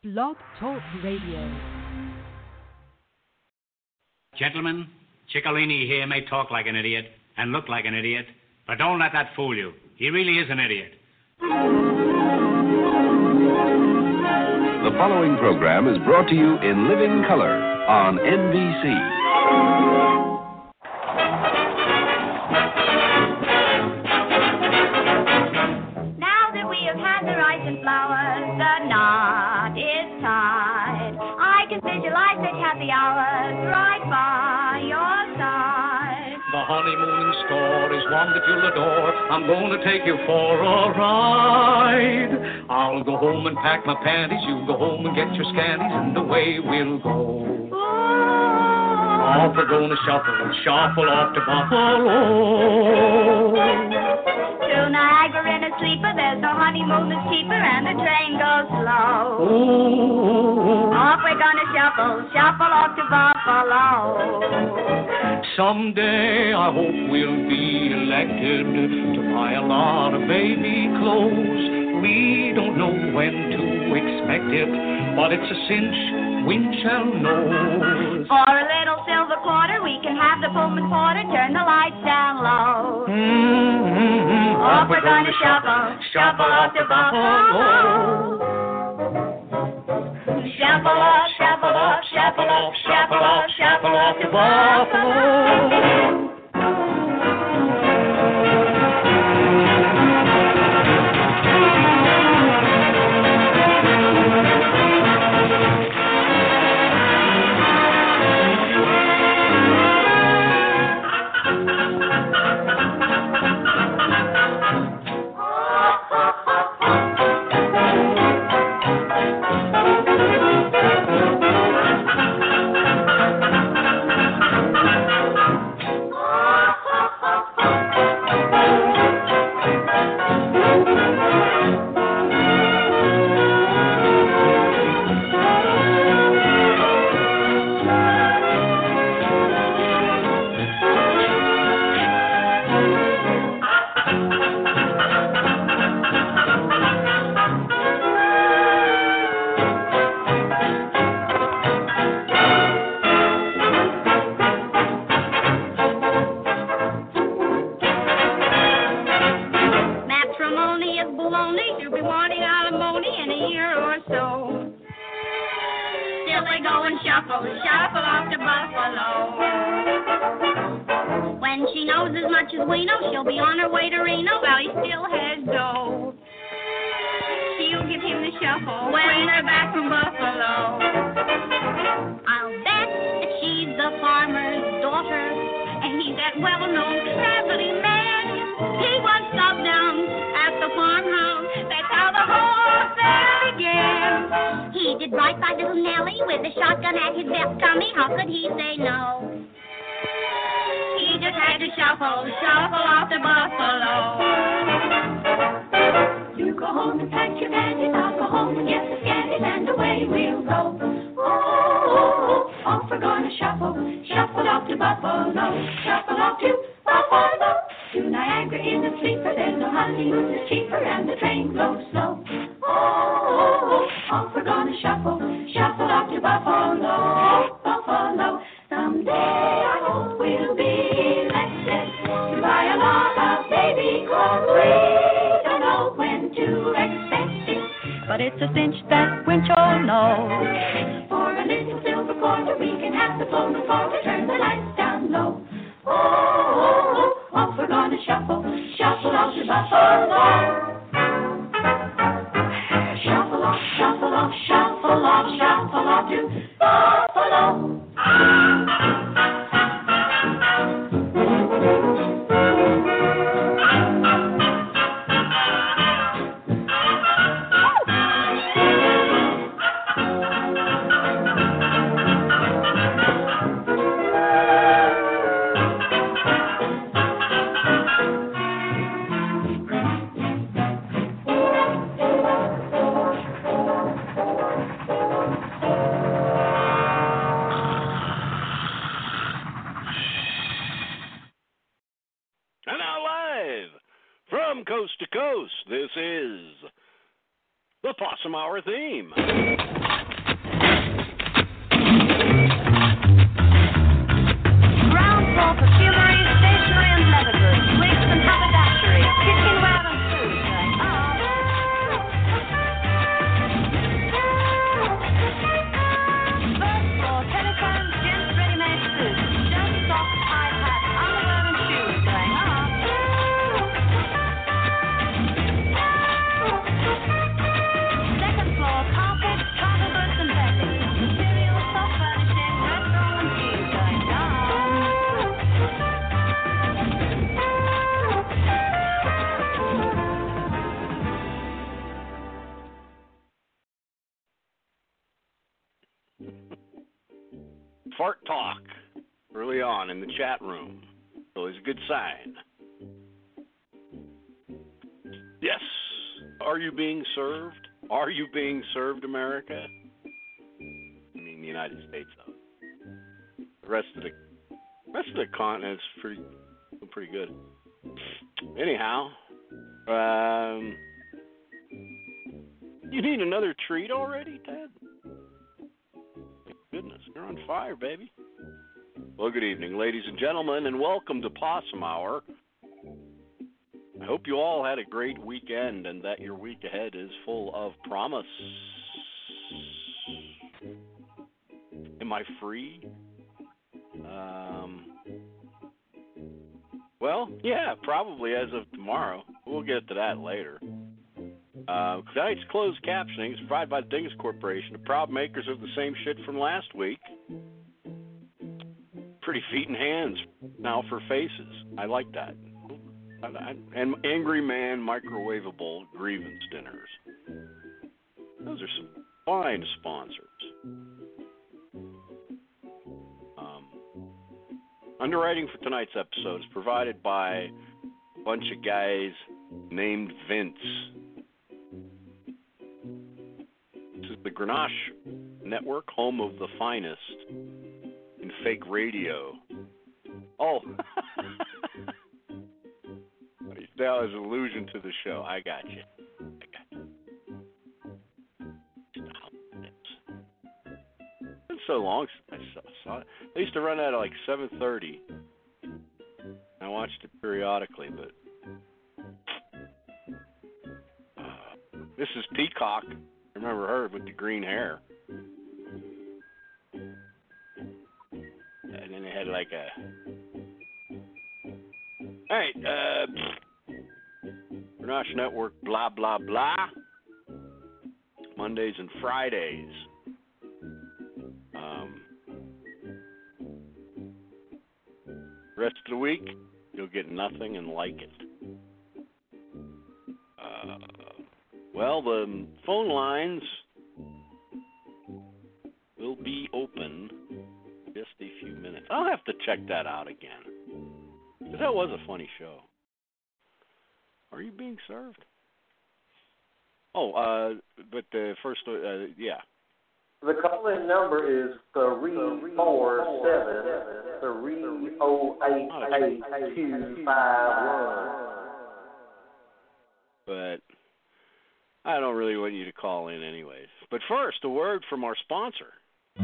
Blog Talk Radio. Gentlemen, Ciccolini here may talk like an idiot and look like an idiot, but don't let that fool you. He really is an idiot. The following program is brought to you in living color on NBC. Now that we have had the rice and flowers, the knot is tied. I can visualize such happy hours right by your side. The honeymoon store is one that you'll adore. I'm going to take you for a ride. I'll go home and pack my panties. You go home and get your scanties, and away we'll go. Ooh. Off we're going to shuffle off to Buffalo. To Niagara in a sleeper, there's no honeymoon that's cheaper, and the train goes slow. Ooh. Off we're gonna shuffle off to Buffalo. Someday I hope we'll be elected to buy a lot of baby clothes. We don't know when to expect it, but it's a cinch, we shall know. For a little silver quarter, we can have the Pullman porter turn the lights down low. Mm-hmm. Off we're gonna shuffle off to Buffalo. Shuffle off to Buffalo. Shuffle off to Buffalo. When she knows as much as we know, she'll be on her way to Reno while he still has dough. She'll give him the shuffle when they're back from Buffalo. I'll bet that she's the farmer's daughter, and he's that well-known traveling man. He once stopped down at the farmhouse. That's how the whole affair began. He did right by little Nellie with a shotgun at his belt tummy. How could he say no? He just had to shuffle off to Buffalo. You go home and pack your panties. I'll go home and get the scanties, and away we'll go. Oh, off we're gonna shuffle off to Buffalo. Shuffle off to Buffalo. To Niagara in a sleeper, there's no honeymoon that's cheaper, and the train goes slow. Oh, off we're gonna shuffle off to Buffalo. Someday I hope we'll be elected to buy a lot of baby clothes. We don't know when to expect it, but it's a cinch that Winchell knows. For a little silver quarter, we can have the Pullman porter turn the lights down low. Oh, off we're gonna shuffle off to Buffalo. Shuffle off to Buffalo. From coast to coast, this is the Possum Hour theme. Fart talk early on in the chat room. Always a good sign. Yes. Are you being served? Are you being served, America? I mean, the United States, though. The rest of the continent's pretty good. Anyhow, you need another treat already, Ted? Thank goodness, you're on fire, baby. Well, good evening, ladies and gentlemen, and welcome to Possum Hour. I hope you all had a great weekend and that your week ahead is full of promise. Am I free? Well, yeah, probably as of tomorrow. We'll get to that later. Tonight's closed captioning is provided by the Dingus Corporation, the proud makers of the same shit from last week. Pretty feet and hands now for faces. I like that. And Angry Man microwavable grievance dinners. Those are some fine sponsors. Underwriting for tonight's episode is provided by a bunch of guys named Vince. This is the Grenache Network, home of the finest in fake radio. Oh, that was an allusion to the show. I got you. It's been so long since I saw it. They used to run that at like 7:30. I watched it periodically, but this is Peacock. I remember her with the green hair. And then they had like a... All right, Grenache Network, blah, blah, blah. Mondays and Fridays. Rest of the week, you'll get nothing and like it. Well, the phone lines will be open in just a few minutes. I'll have to check that out again. Because that was a funny show. Are you being served? Oh, but the first, yeah. The call-in number is 347-308-8251. But I don't really want you to call in anyways. But first, a word from our sponsor.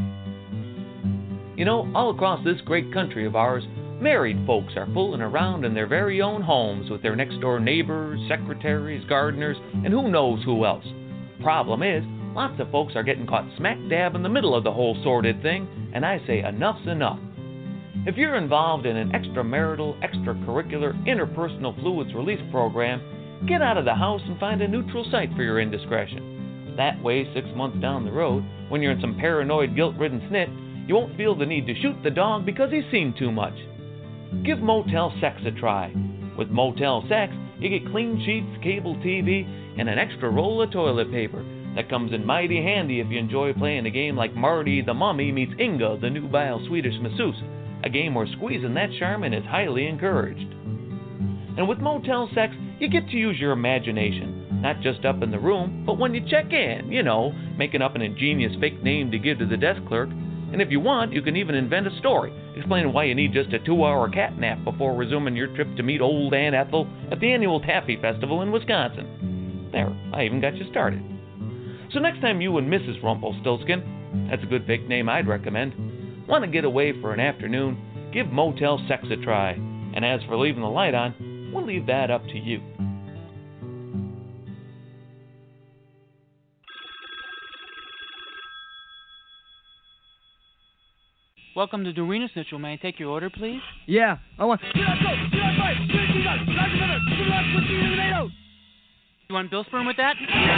You know, all across this great country of ours, married folks are fooling around in their very own homes with their next-door neighbors, secretaries, gardeners, and who knows who else. Problem is, lots of folks are getting caught smack dab in the middle of the whole sordid thing, and I say enough's enough. If you're involved in an extramarital, extracurricular, interpersonal fluids release program, get out of the house and find a neutral site for your indiscretion. That way, 6 months down the road, when you're in some paranoid, guilt-ridden snit, you won't feel the need to shoot the dog because he's seen too much. Give Motel Sex a try. With Motel Sex, you get clean sheets, cable TV, and an extra roll of toilet paper that comes in mighty handy if you enjoy playing a game like Marty the Mummy meets Inga the nubile Swedish masseuse, a game where squeezing that charmin is highly encouraged. And with Motel Sex, you get to use your imagination, not just up in the room, but when you check in, you know, making up an ingenious fake name to give to the desk clerk. And if you want, you can even invent a story, explaining why you need just a 2-hour cat nap before resuming your trip to meet old Aunt Ethel at the annual Taffy Festival in Wisconsin. There, I even got you started. So next time you and Mrs. Rumpelstiltskin, that's a good fake name I'd recommend, want to get away for an afternoon, give Motel Sex a try. And as for leaving the light on, we'll leave that up to you. Welcome to Dorina Snitchell. May I take your order, please? Yeah, I want... You want Bill Sperm with that?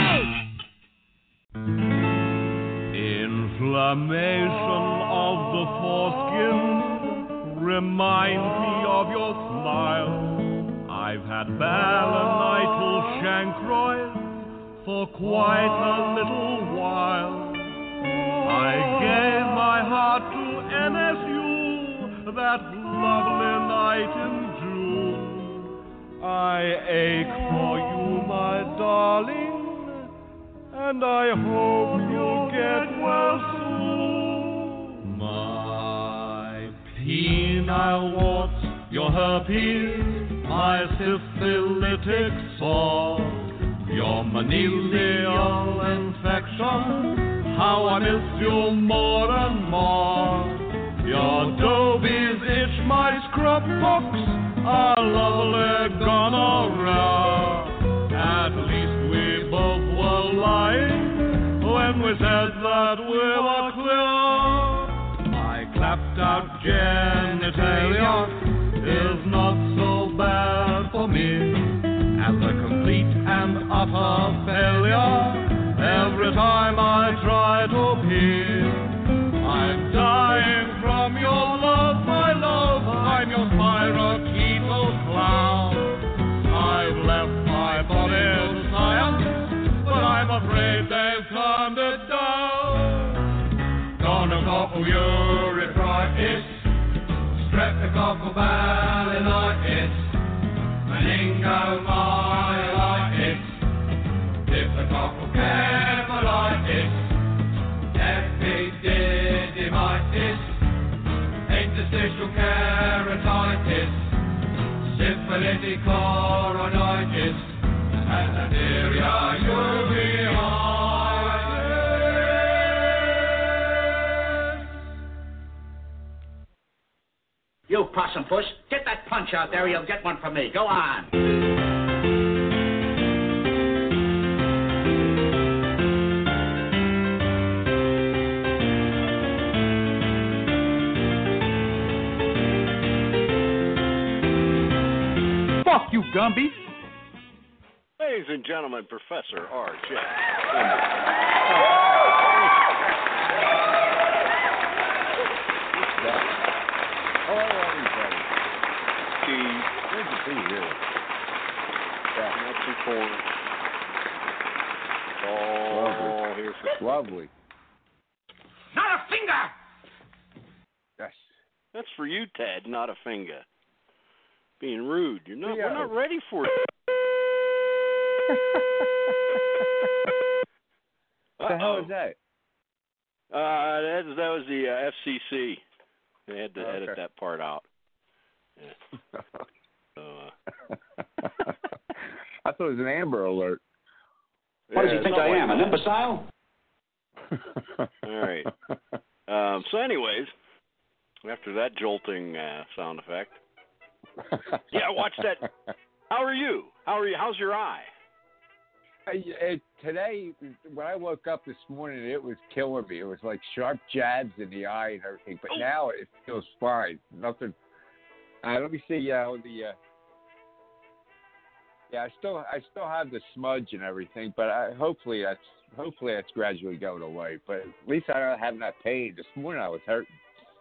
Inflammation of the foreskin reminds me of your smile. I've had balanitis chancroid for quite a little while. I gave lovely night in June. I ache for you, my darling, and I hope you'll get well soon. My penile warts, your herpes, my syphilitic sore, your meningeal infection, how I miss you more and more. Your dobies itch, my scrub box, our lovely gonorrhea. At least we both were lying when we said that we were clear. My clapped out genitalia is not so bad for me as a complete and utter failure every time I try to pee. I'm dying from your love, my love. I'm your spirochetal clown. I've left my body to science, but I'm afraid they've turned it down. Gonococcal urethritis, streptococcal balanitis, meningomyelitis, diphthococcal cephalitis, epididymitis, interstitial keratitis, syphilitic coronitis, and Neisseria uveitis. You possum puss, get that punch out there or you'll get one from me. Go on. Fuck you, Gumby. Ladies and gentlemen, Professor R.J. Hello, everybody. Steve. Good to be here. Not too corner. Oh, here's the... Lovely. Not a finger! Yes. That's for you, Ted, not a finger. Being rude. We're not ready for it. What the hell is that? That was the FCC. They had to edit that part out. Yeah. I thought it was an Amber Alert. What does he think I am, an imbecile? All right. So anyways, after that jolting sound effect. Yeah, watch that. How are you? How's your eye? Today, when I woke up this morning, it was killing me. It was like sharp jabs in the eye and everything. But now it feels fine. Nothing. Let me see. I still have the smudge and everything. But hopefully that's gradually going away. But at least I don't have that pain. This morning I was hurting.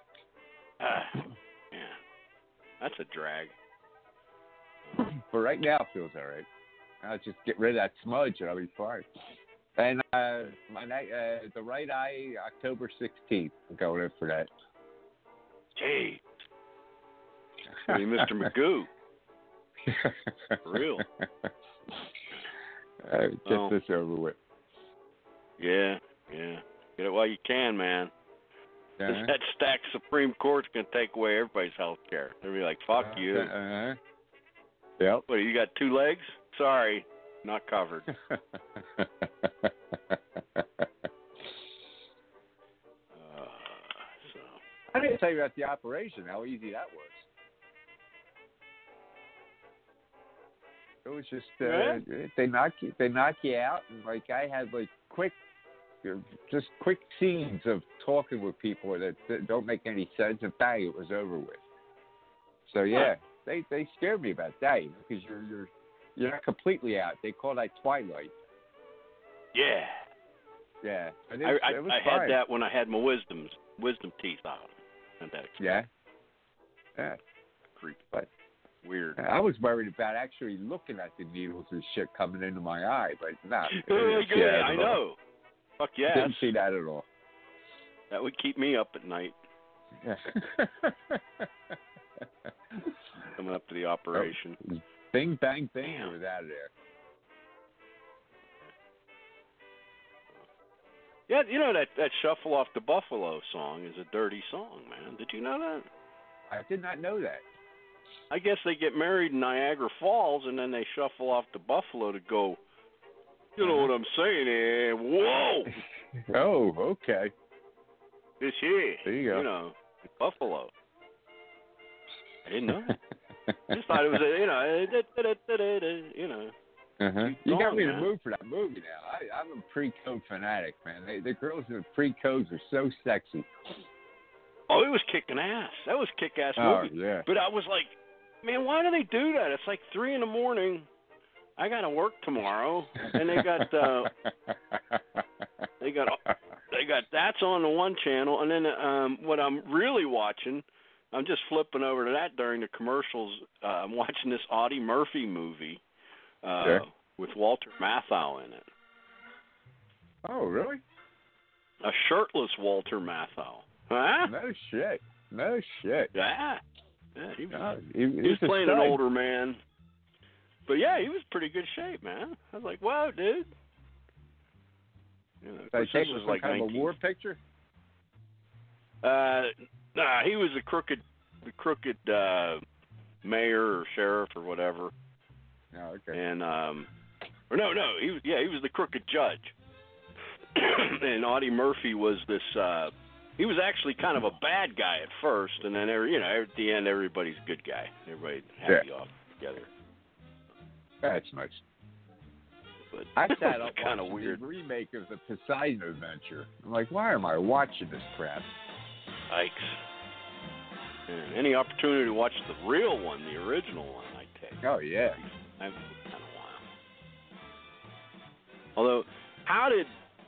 Yeah, that's a drag. But right now it feels all right. I'll just get rid of that smudge and I'll be fine. And the right eye, October 16th. I'm going in for that. Gee. I mean, Mr. Magoo. For real. Get this over with. Yeah. Get it while you can, man. Uh-huh. That stacked Supreme Court's going to take away everybody's health care. They'll be like, fuck you. Uh-huh. Yep. What, you got 2 legs? Sorry, not covered. I didn't tell you about the operation, how easy that was. It was just, they knock you out, and like I had like quick scenes of talking with people that don't make any sense, and bang, it was over with. So yeah, they scared me about that because you're not completely out. They call that twilight. Yeah. Yeah. It was I had that when I had my wisdom teeth out. Yeah. Creepy. But weird. I was worried about actually looking at the needles and shit coming into my eye, but not. Yeah, I know. Fuck yes. Didn't see that at all. That would keep me up at night. Yeah. Coming up to the operation. Oh, bing, bang, bing. Damn. It was out of there. Yeah, you know that Shuffle Off the Buffalo song is a dirty song, man. Did you know that? I did not know that. I guess they get married in Niagara Falls, and then they shuffle off to Buffalo to go, you know what I'm saying, whoa! Oh, okay. This here, there you go. You know, Buffalo. I didn't know that. I just thought it was a, you know. You got me in man. the mood for that movie now. I'm a pre-code fanatic, man. The girls in the pre-codes are so sexy. Oh, it was kicking ass. That was a kick-ass Oh, movie. yeah. But I was like, man, why do they do that? It's like 3 a.m. I got to work tomorrow, and they got that's on the one channel, and then what I'm really watching, I'm just flipping over to that during the commercials. I'm watching this Audie Murphy movie with Walter Matthau in it. Oh, really? A shirtless Walter Matthau. Huh? No shit. Yeah. Yeah, he was, he was playing an stud. older man. But yeah, he was pretty good shape, man. I was like, wow, dude. You know, So this was like kind of a war picture? Nah, he was the crooked mayor or sheriff or whatever. Oh, okay. And or no, he was the crooked judge. And Audie Murphy was this. He was actually kind of a bad guy at first, and then at the end, everybody's a good guy. Everybody happy off together. That's nice. But I sat up kind of watching weird the remake of the Poseidon Adventure. I'm like, why am I watching this crap? Yikes. And any opportunity to watch the real one, the original one, I take. Oh yeah. I've been kind of wild. Although, how did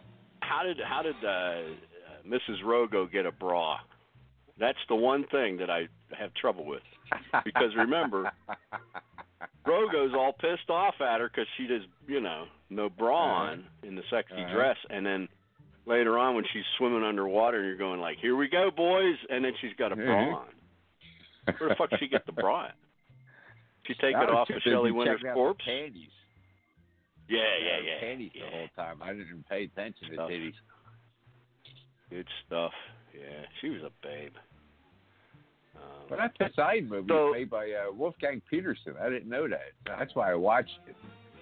Mrs. Rogo get a bra? That's the one thing that I have trouble with. Because remember, Rogo's all pissed off at her because she does, no bra on in the sexy dress, and then later on when she's swimming underwater, and you're going like, "Here we go, boys," and then she's got a bra on. Where the fuck did she get the bra at? She take it off of Shelley Winter's corpse? Panties. Yeah. Panties the whole time. I didn't even pay attention to titties. Good stuff. Yeah, she was a babe. Well, that Poseidon movie was made by Wolfgang Peterson. I didn't know that. That's why I watched it.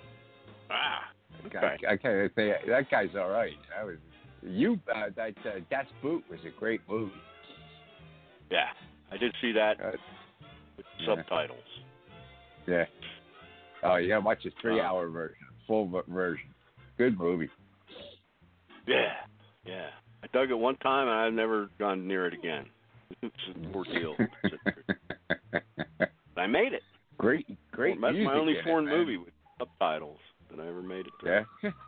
Okay. I can't say that guy's all right. Das Boot was a great movie. Yeah, I did see that with subtitles. Yeah. Oh, you gotta watch the 3-hour version, full version. Good movie. Yeah. I dug it one time, and I've never gone near it again. It's an ordeal. I made it. Great. That's music my only in foreign it, man. movie with subtitles that I ever made it to. Yeah.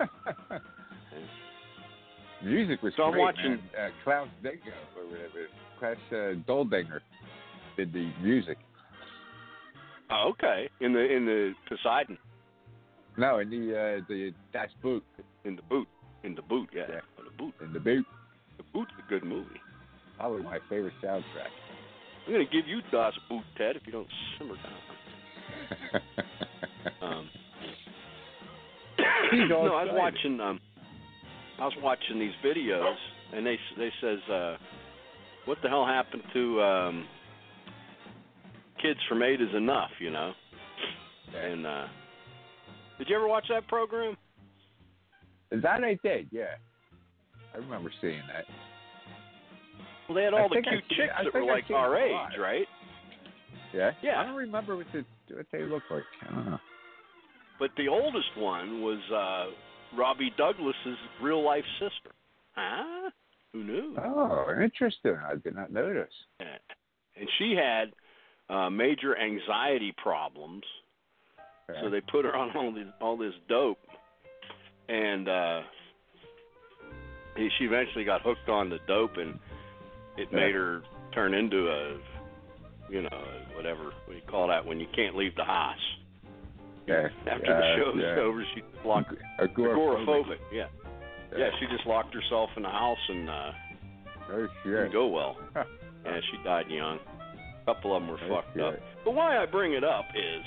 Music was so great, I'm watching man. Klaus Dingo or whatever. Klaus Doldinger did the music. Oh, okay. In the Poseidon. No, in the Das Boot. In the boot, yeah. The Boot. The Boot's a good movie. Probably my favorite soundtrack. I'm going to give you Das Boot, Ted, if you don't simmer down. No, I was watching these videos, and they says, what the hell happened to Kids from 8 is Enough, Yeah. And did you ever watch that program? That I did, yeah. I remember seeing that. Well, they had all the cute chicks that were like our age, right? Yeah? Yeah. I don't remember what they look like. I don't know. But the oldest one was Robbie Douglas's real-life sister. Huh? Who knew? Oh, interesting. I did not notice. And she had major anxiety problems, so they put her on all this dope. And she eventually got hooked on the dope, and it made her turn into a, whatever you call that when you can't leave the house. Yeah. After the show's over, she locked agoraphobic. Yeah, she just locked herself in the house and oh shit, didn't go well. Huh. Yeah, she died young. A couple of them were fucked up. But why I bring it up is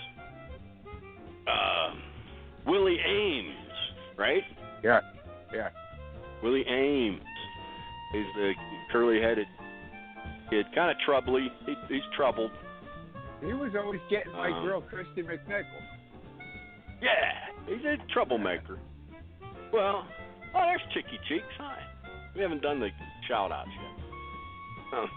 Willie Ames, right? Yeah. Willie Ames. He's the curly-headed kid, kind of troubly. He's troubled. He was always getting my girl, Christy McNichol. Yeah, he's a troublemaker. Well, there's Chicky Cheeks. Hi. We haven't done the shout-outs yet.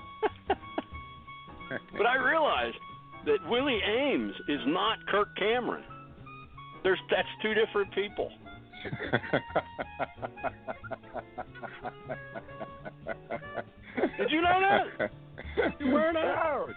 But I realized that Willie Ames is not Kirk Cameron. That's two different people. Did you know that? You weren't out.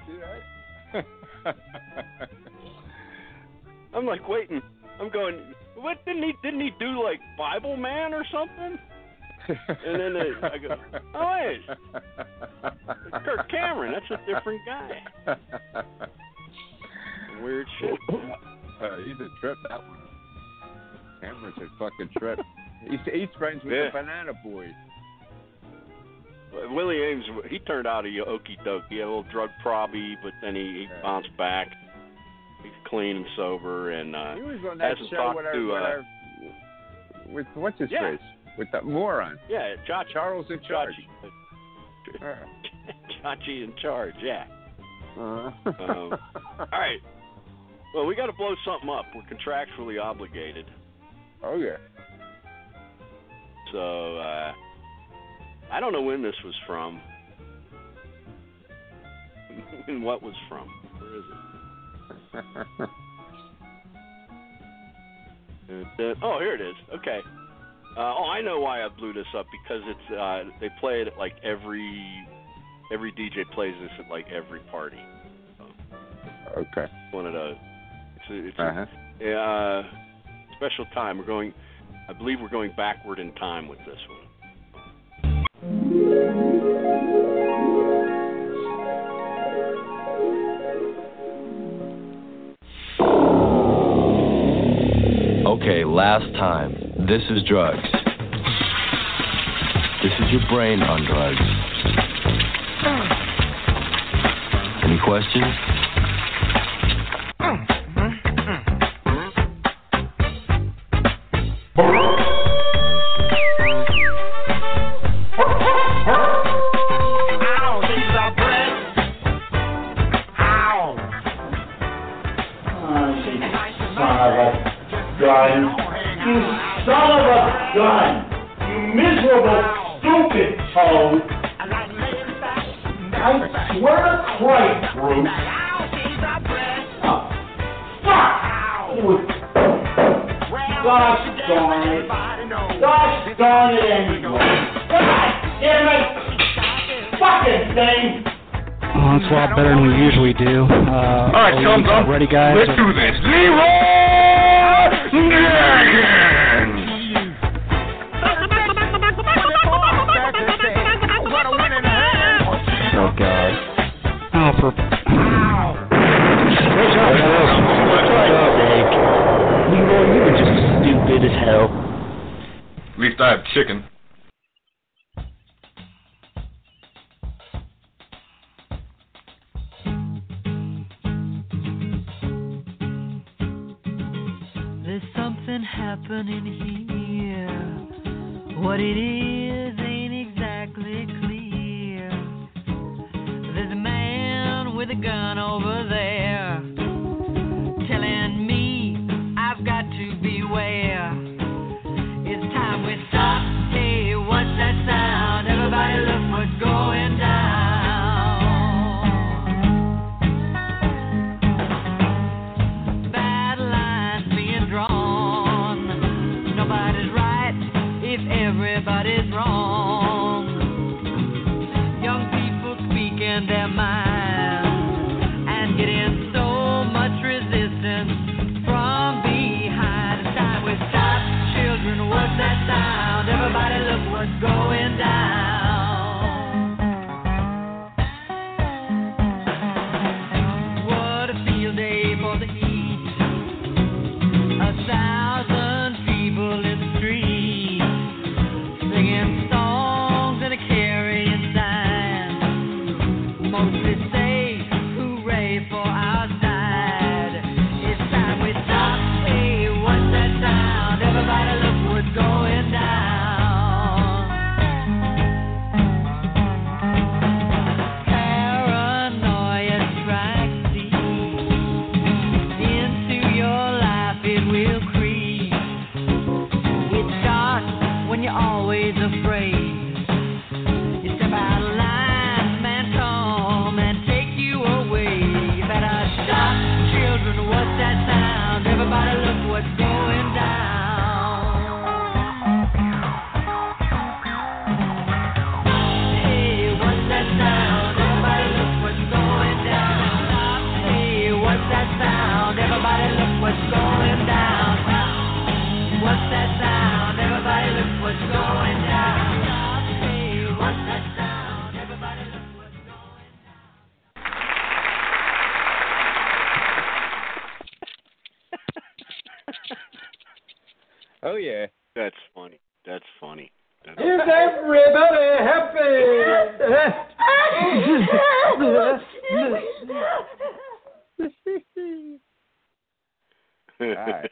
I'm like waiting. I'm going. What didn't he do like Bible Man or something? And then I go, oh wait, it's Kirk Cameron. That's a different guy. Weird shit. He's a trip, that one. Cameron's a fucking trip. He's friends with the Banana Boys. Willie Ames, he turned out a okey doke. He had a little drug probby, but then he bounced back. He's clean and sober, and he was on that show with what's his face? With that moron. Yeah, Charles in Charge. Chachi in Charge, yeah. All right. Well, we got to blow something up. We're contractually obligated. Oh, yeah. So, I don't know when this was from. And what was from. Where is it? Oh, here it is. Okay. I know why I blew this up, because it's they play it at like every DJ plays this at like every party. So, okay. One of those. It's a special time. I believe we're going backward in time with this one. Okay, last time. This is drugs. This is your brain on drugs. Any questions? Ready, guys? Let's do this. Leroy Jenkins! Oh, God. Oh, for... Leroy, you were just stupid as hell. At least I have chicken. Happening here. What it is ain't exactly clear. There's a man with a gun over there telling me I've got to beware. It's time we stop. Hey, what's that sound? Everybody look what's going down. Bad lines being drawn. Nobody's right if everybody's wrong. Young people speaking their minds and Oh, yeah. That's funny. That's funny. That's Is everybody happy? All right.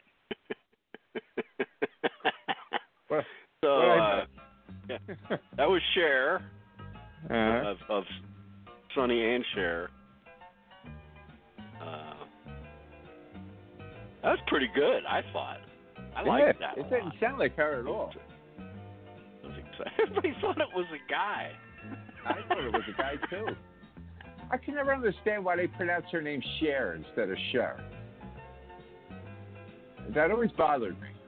So, yeah, that was Cher of Sonny and Cher. That was pretty good, I thought. I liked that. It didn't sound like her at all. Everybody thought it was a guy. I thought it was a guy, too. I can never understand why they pronounce her name Cher instead of Cher. That always bothered me.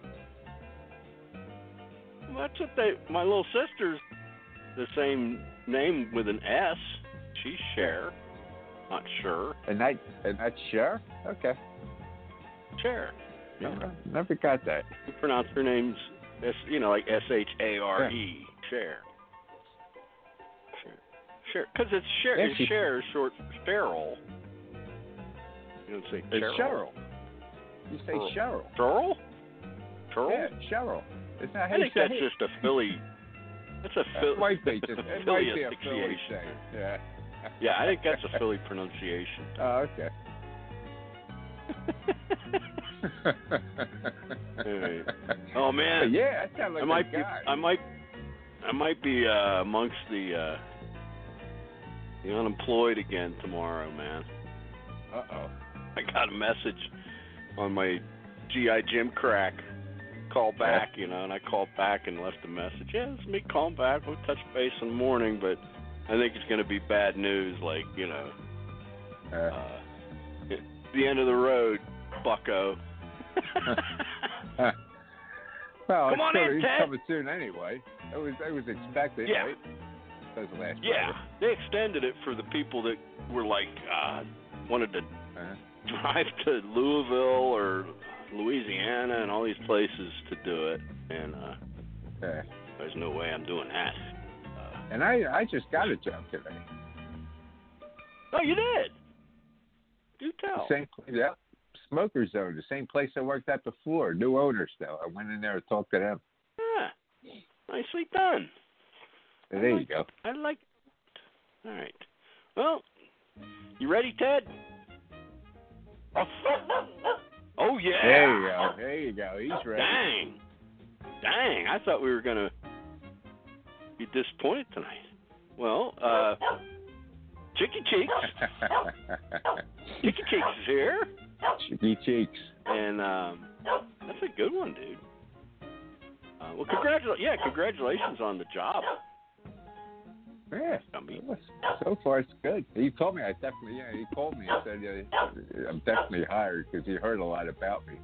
Well, that's what my little sister's the same name with an S. She's Cher. Not sure. And that's Cher? Okay. Cher. Yeah. Never got that. You pronounce her name's, like Share. Cher. Cher. Because it's Cher. Yeah, Cher is short for Cheryl. You don't say it's Cheryl. You say Cheryl. Cheryl? Cheryl? Yeah, Cheryl. Isn't that how I think you say that's it? just a Philly. That's a Philly. It might be. Just, it might be a Philly asphyxiation. thing. Yeah. Yeah, I think that's a Philly pronunciation. Oh, okay. Hey. Oh man. Yeah, that sounds like a guy. I might be amongst the unemployed again tomorrow, man. Uh-oh. I got a message on my GI Jim crack. Call back, and I called back and left a message. Yeah, it's me calling back. We'll touch base in the morning, but I think it's going to be bad news, like, the end of the road, bucko. Well, come on sure, in, he's Ted. coming soon anyway. It was expected, yeah. right? Doesn't last Yeah, they extended it for the people that were like wanted to drive to Louisville or Louisiana and all these places to do it, and there's no way I'm doing that. And I just got a job today. Oh, you did? Do tell. Same place, yeah. Smoker Zone, the same place I worked at before. New owners, though. I went in there and talked to them. Yeah, nicely done. There you go. I like it. All right. Well, you ready, Ted? Oh, yeah. There you go. He's ready. Dang. I thought we were going to be disappointed tonight. Well, Chicky Cheeks. Chicky Cheeks is here. Chicky Cheeks. And that's a good one, dude. Well, congratulations on the job. Yeah. So far, it's good. He told me he called me and said, I'm definitely hired because he heard a lot about me.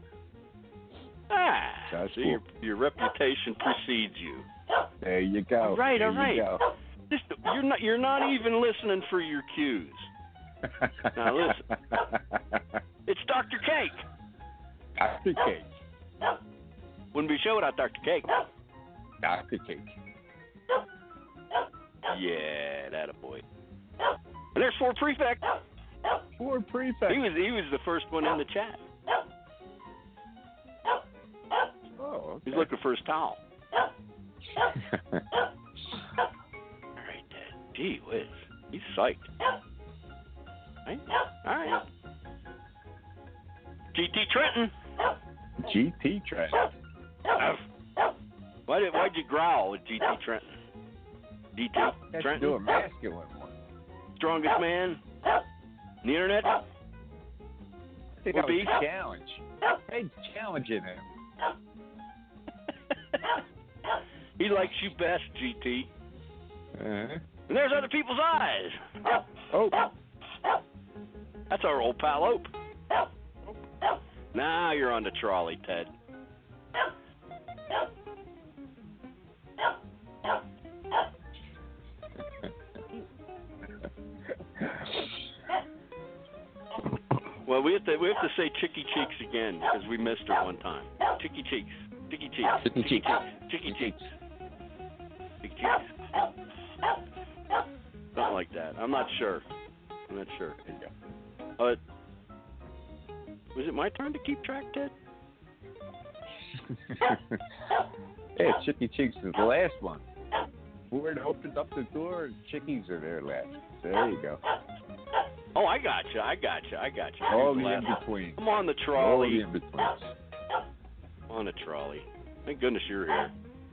So cool. Your reputation precedes you. There you go. All right. You go. You're not even listening for your cues. Now listen. It's Dr. Cake. Dr. Cake. Wouldn't be a show without Dr. Cake. Dr. Cake. Yeah, that a boy. And there's Ford Prefect. Ford Prefect. He was the first one in the chat. Oh, okay. He's looking for his towel. All right, Dad. Gee whiz. He's psyched. Right? All right. GT Trenton. GT Trenton. Why'd you growl with GT Trenton? DT Trenton? Do a masculine one. Strongest man? On the internet? I think that was a challenge. Hey, challenging him. He likes you best, GT. Uh-huh. And there's other people's eyes. Oh. That's our old pal Ope. Now you're on the trolley, Ted. Well, we have to say Chicky Cheeks again because we missed her one time. Chicky Cheeks. Chicky Cheeks. Chicky Cheeks. Chicky Cheeks. Chicky Cheeks. Something like that. I'm not sure. There you go. Was it my turn to keep track, Ted? Yeah, Chicky Cheeks is the last one. Ford opened up the door and Chickies are there last. There you go. Oh, I got you. All the in-betweens. I'm on the trolley. All the in-betweens. On a trolley. Thank goodness you're here.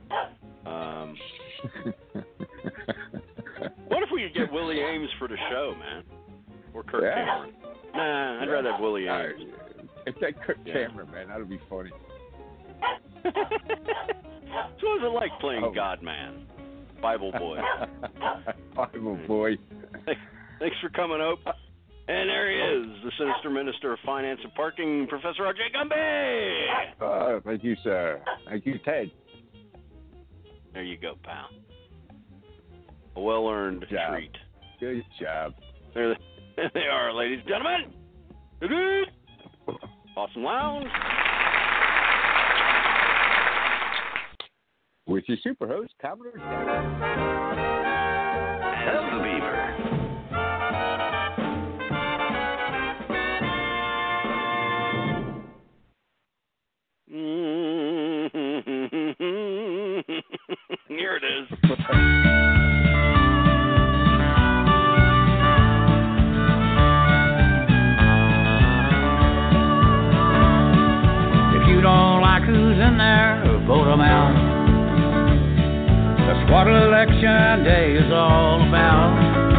What if we could get Willie Ames for the show, man? Or Kirk Cameron? Nah, I'd rather have Willie Ames. If that Kirk Cameron, man, that'll be funny. So what was it like playing God-Man? Bible Boy. Bible Boy. Thanks for coming up. And there he is, the Sinister Minister of Finance and Parking, Professor R.J. Gumby. Thank you, sir. Thank you, Ted. There you go, pal. A well-earned treat. Good job. There they are, ladies and gentlemen. Awesome Lounge. With your super host, Commodore As the Beaver. Here it is. If you don't like who's in there, vote them out. That's what election day is all about.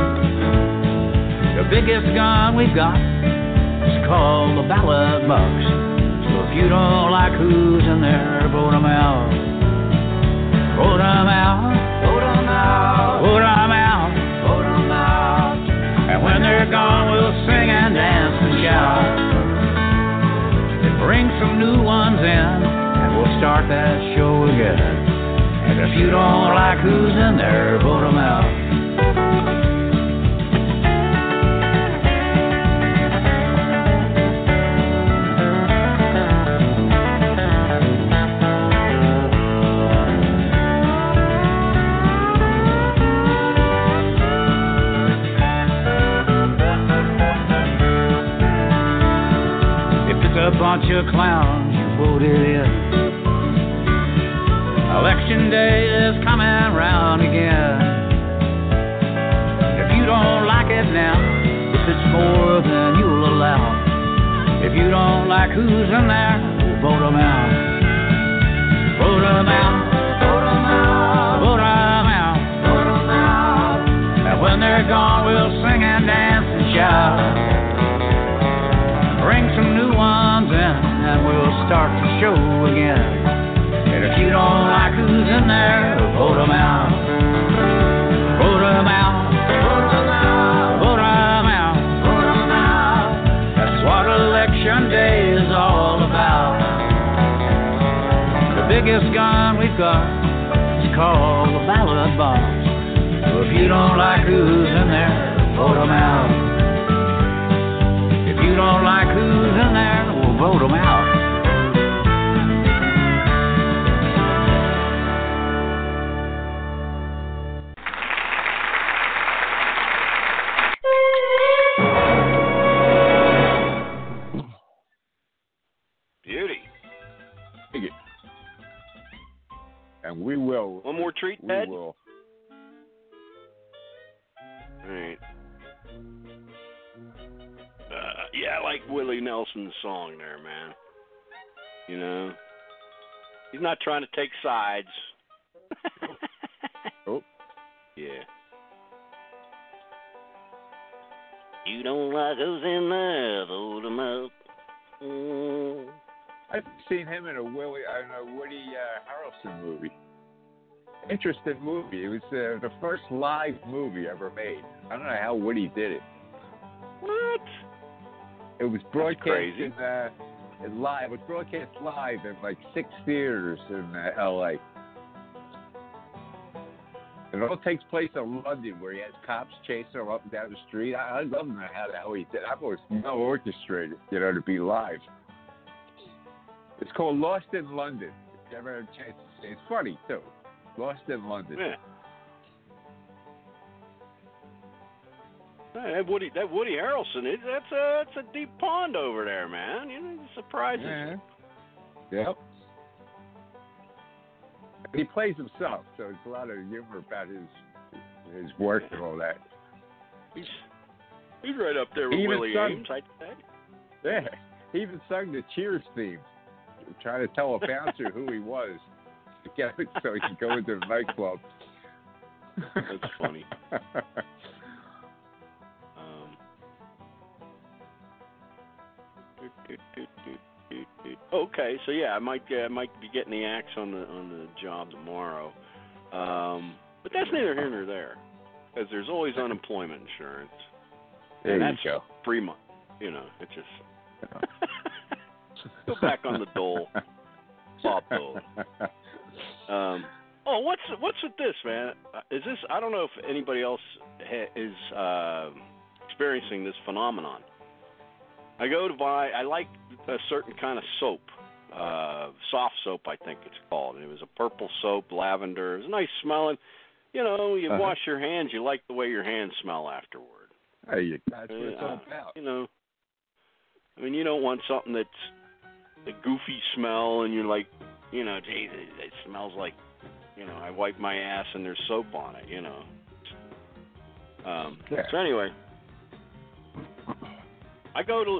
The biggest gun we've got is called the ballot box. So if you don't like who's in there, vote them out. Vote them out. Vote them out. Vote them out. Vote them out. And when they're gone, we'll sing and dance and shout. Then bring some new ones in, and we'll start that show again. And if you don't like who's in there, vote them out. A bunch of clowns you voted in. Election day is coming round again. If you don't like it now, if it's more than you'll allow, if you don't like who's in there, vote them out. Vote them out. Vote them out. Vote them out. Vote them out. And when they're gone, we'll sing and dance and shout. Bring some new ones in, and we'll start the show again. And if you don't like who's in there, vote them out. Vote them out. Vote them out. Vote them out. Vote them out. That's what election day is all about. The biggest gun we've got is called the ballot box. So if you don't like who's in there, vote them out. If you don't like who's in there, we'll vote them out. Beauty. And we will. One more treat, we Ted? Will. All right. Yeah, I like Willie Nelson's song there, man. You know? He's not trying to take sides. Oh. Yeah. You don't like who's in there, vote him out. I've seen him in a Woody Harrelson movie. Interesting movie. It was the first live movie ever made. I don't know how Woody did it. What? It was broadcast live. It was broadcast live in like 6 theaters in L.A. And it all takes place in London, where he has cops chasing him up and down the street. I love how he did. I've always well orchestrated, to be live. It's called Lost in London. If you ever had a chance to see it, it's funny too. Lost in London. Yeah. That Woody Harrelson, that's a deep pond over there, man. It's surprising. Yeah. Yep. He plays himself, so it's a lot of humor about his work and all that. He's right up there with Willie Ames, I'd say. Yeah, he even sung the Cheers theme, trying to tell a bouncer who he was to get it so he could go into the nightclub. That's funny. Okay, so yeah, I might be getting the axe on the job tomorrow, but that's neither here nor there, because there's always unemployment insurance. There and you go. 3 months. You know, it just go back on the dole, Bob Dole. What's with this, man? Is this? I don't know if anybody else is experiencing this phenomenon. I go to buy. I like a certain kind of soap, soft soap, I think it's called. And it was a purple soap, lavender. It was nice smelling. You know, you wash your hands. You like the way your hands smell afterward. Hey, that's what it's all about. You know, I mean, you don't want something that's a goofy smell, and you're like, you know, geez, it smells like, you know, I wipe my ass and there's soap on it. You know. So anyway. I go in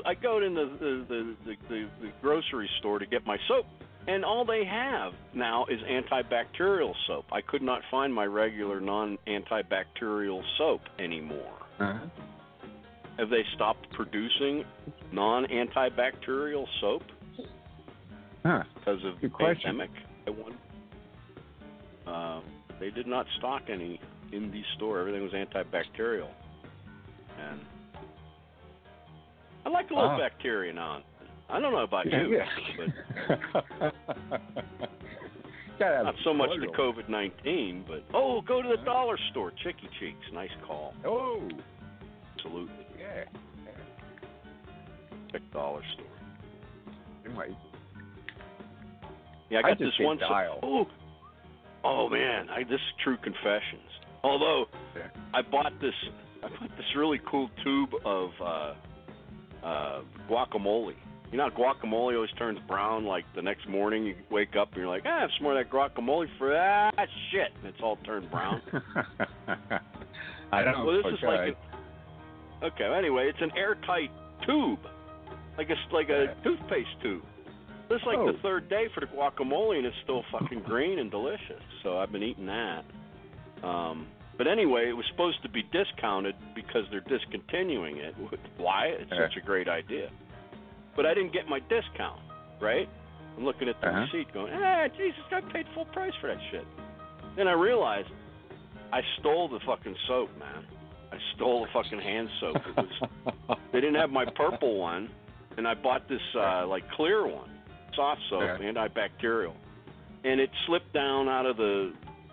the grocery store to get my soap, and all they have now is antibacterial soap. I could not find my regular non-antibacterial soap anymore. Have they stopped producing non-antibacterial soap because of the pandemic? I wonder. They did not stock any in the store. Everything was antibacterial, and I like a little bacteria now. I don't know about you, but not so much the COVID-19, but go to the dollar store, Chicky Cheeks. Nice call. Oh, absolutely. Yeah. Check dollar store. Anyway. Yeah, I got this one. Oh man, this is true confessions. Although I bought this really cool tube of guacamole. You know how guacamole always turns brown, like the next morning you wake up and you're like, I have some more of that guacamole for that shit, and it's all turned brown. I don't know. Well, this is like anyway, it's an airtight tube, like a toothpaste tube. This is like the third day for the guacamole, and it's still fucking green and delicious. So I've been eating that. But anyway, it was supposed to be discounted because they're discontinuing it. Why? It's such a great idea. But I didn't get my discount, right? I'm looking at the receipt going, Jesus, I paid full price for that shit. Then I realized I stole the fucking soap, man. I stole the fucking hand soap. They didn't have my purple one, and I bought this like clear one, soft soap, antibacterial. And it slipped down out of the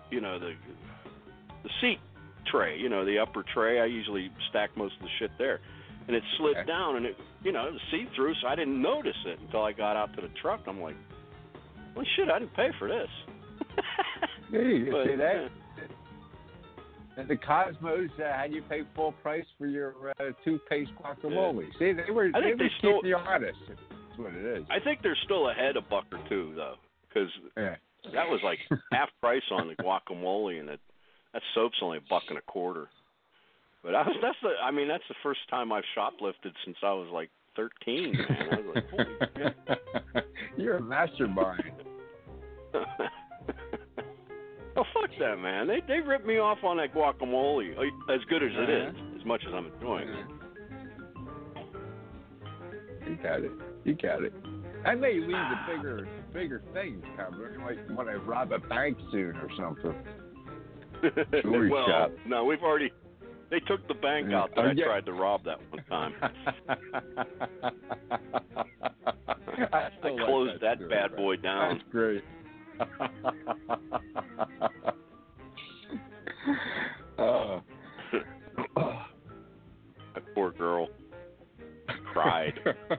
seat tray, the upper tray. I usually stack most of the shit there. And it slid down, and it was see-through, so I didn't notice it until I got out to the truck. I'm like, well, shit, I didn't pay for this. You see that? And the Cosmos had you pay full price for your toothpaste guacamole. See, they were keeping you honest. That's what it is. I think they're still ahead a buck or two, though, because that was like half price on the guacamole, and that soap's only $1.25. But that's the first time I've shoplifted since I was like 13, man. I was like, holy shit. You're a mastermind. Oh, fuck that, man. They ripped me off on that guacamole, as good as it is, as much as I'm enjoying it. You got it. I may leave the bigger things coming. Like when I rob a bank soon or something. Well, no, we've already. They took the bank out that I tried to rob that one time. I closed that bad boy down. That's great. That poor girl cried.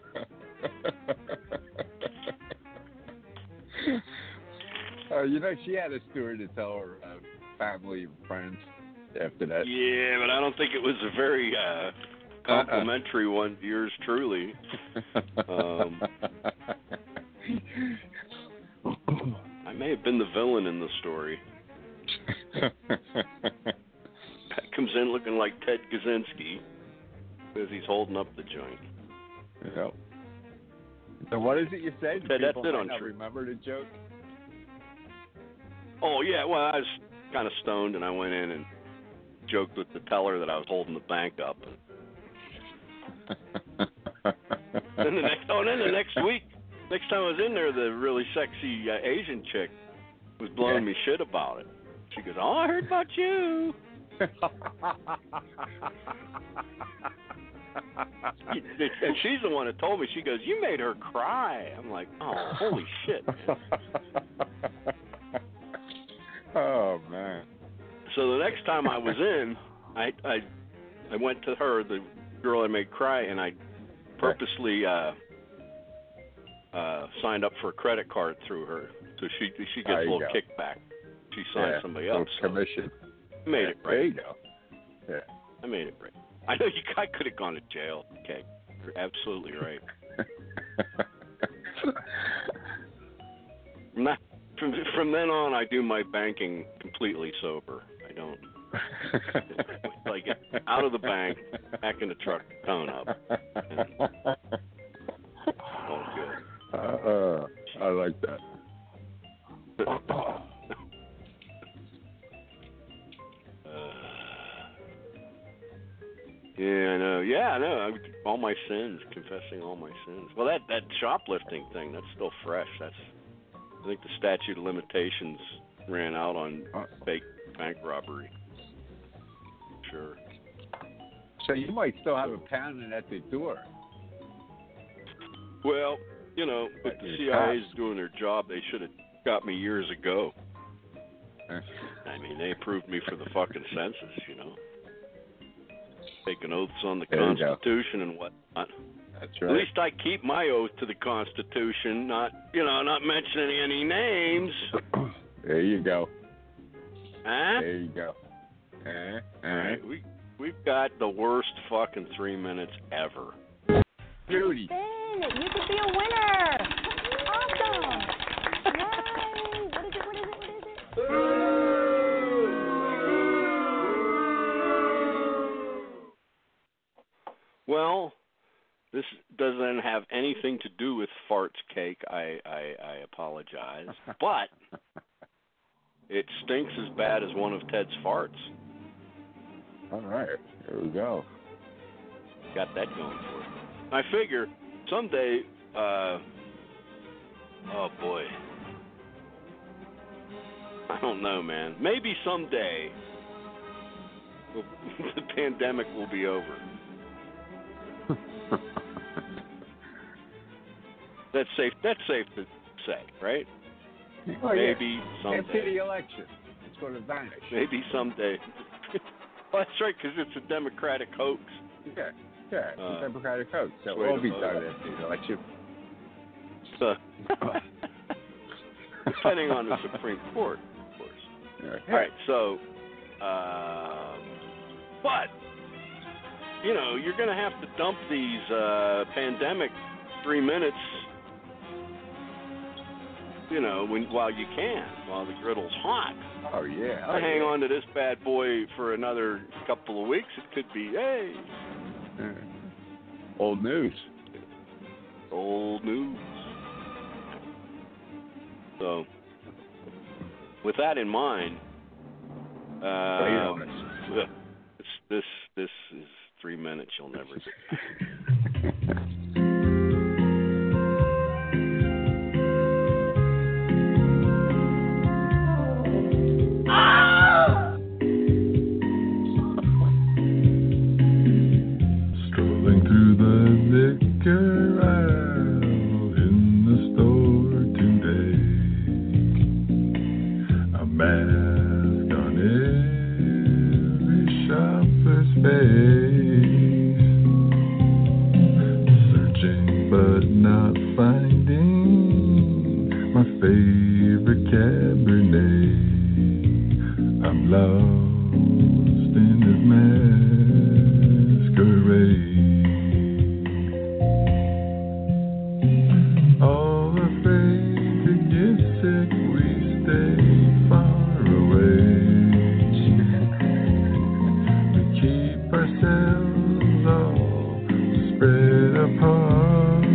She had a story to tell her family and friends after that. Yeah, but I don't think it was a very complimentary one to yours truly. I I may have been the villain in the story. Guy comes in looking like Ted Kaczynski because he's holding up the joint. Yep. So what is it you said? Ted, that's People it might on not true. remember the joke? Oh, yeah, well, I was kind of stoned, and I went in and joked with the teller that I was holding the bank up. Then the next week, next time I was in there, the really sexy Asian chick was blowing me shit about it. She goes, "Oh, I heard about you." And she's the one that told me. She goes, "You made her cry." I'm like, "Oh, holy shit, man." Oh, man. So the next time I was in, I went to her, the girl I made cry, and I purposely signed up for a credit card through her, so she gets a little kickback. She signed somebody else. Commission. I made it right. There you go. Yeah. I made it right. I know I could have gone to jail. Okay, you're absolutely right. From then on, I do my banking completely sober. I don't like it out of the bank, back in the truck, tone up. All good. I like that. Yeah, I know. Yeah, I know. All my sins, confessing all my sins. Well, that shoplifting thing, that's still fresh. I think the statute of limitations ran out on fake bank robbery. Sure. So you might still have a pounding at the door. Well, you know, if the CIA's doing their job, they should have got me years ago. I mean, they approved me for the fucking census, you know. Taking oaths on the Constitution and whatnot. That's right. At least I keep my oath to the Constitution, not mentioning any names. There you go. Huh? There you go. All right. We've got the worst fucking 3 minutes ever. Judy. Ben, you could be a winner. Awesome. Yay. What is it? Well, this doesn't have anything to do with farts cake. I apologize. But it stinks as bad as one of Ted's farts. All right. Here we go. Got that going for it. I figure someday, oh boy. I don't know, man. Maybe someday the pandemic will be over. That's safe to say, right? Oh, maybe someday. After the election, it's going to vanish. Maybe someday. Well, that's right, because it's a Democratic hoax. Yeah, it's a Democratic hoax. So it way will to be vote. done after the election. So, depending on the Supreme Court, of course. Yeah. All right, so, but, you know, you're going to have to dump these pandemic 3 minutes, you know, while you can, while the griddle's hot. Oh, yeah. I hang on to this bad boy for another couple of weeks. It could be, hey. Old news. Old news. So, with that in mind, this is 3 minutes you'll never get. Strolling through the liquor aisle in the store today, a mask on every shopper's face, searching but not finding my favorite Cabernet. I'm lost in this masquerade. All afraid to get sick, we ourselves all spread apart.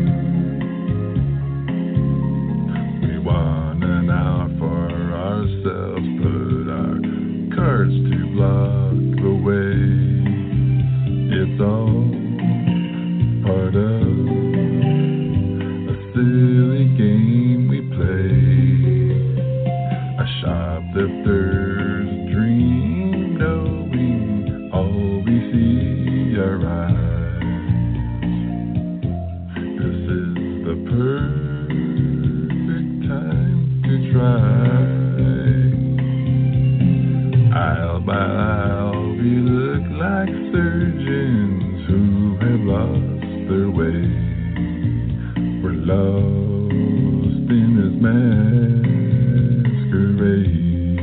We wanted out for ourselves, put our cards to block the way. It's all part of a silly game we play. A shoplifter's dream, knowing all we see are eyes. This is the perfect time to try. Aisle by aisle, we look like surgeons who have lost their way. We're lost in this masquerade.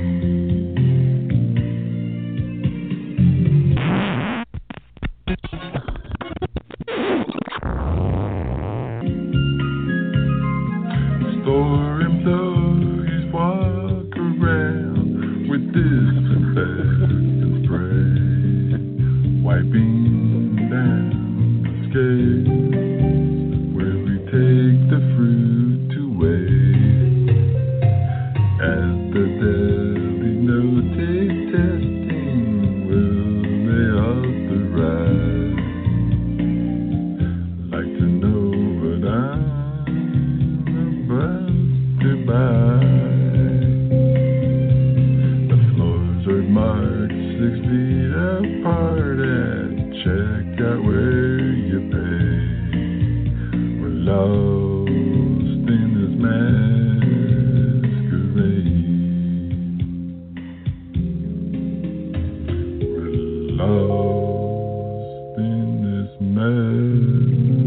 Store employees walk around with disinfectant spray, wiping down the scale where we take the fruit to weigh. As the deadly no-take testing will they authorize? Like to know what I'm about to buy. The floors are marked 6 feet apart at checkout where you pay. We're lost in this masquerade. We're lost in this masquerade.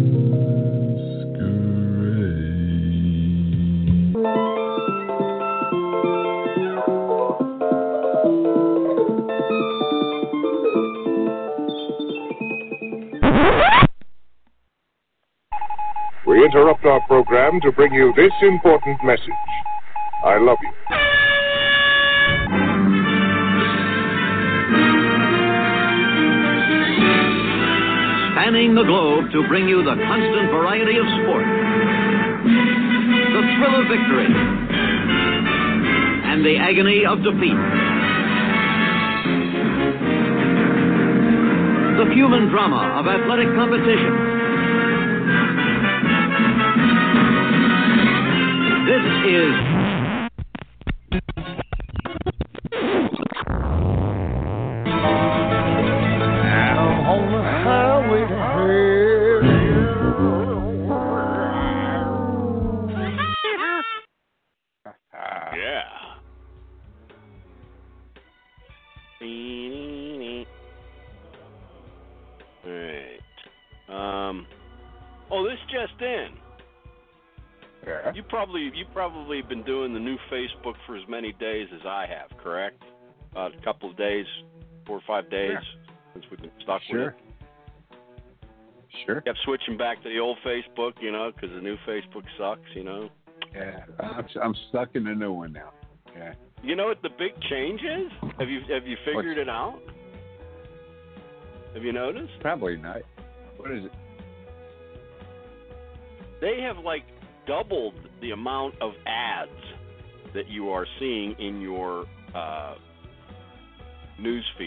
We interrupt our program to bring you this important message. I love you. Spanning the globe to bring you the constant variety of sport, the thrill of victory, and the agony of defeat. The human drama of athletic competition. This is Out on the highway to Yeah. Alright. Oh, this just in. Yeah. You probably been doing the new Facebook for as many days as I have, correct? A couple of days, 4 or 5 days since we've been stuck with it. Sure. Kept switching back to the old Facebook, because the new Facebook sucks, Yeah, I'm stuck in the new one now. Yeah. You know what the big change is? Have you figured it out? Have you noticed? Probably not. What is it? They have doubled the amount of ads that you are seeing in your news feed.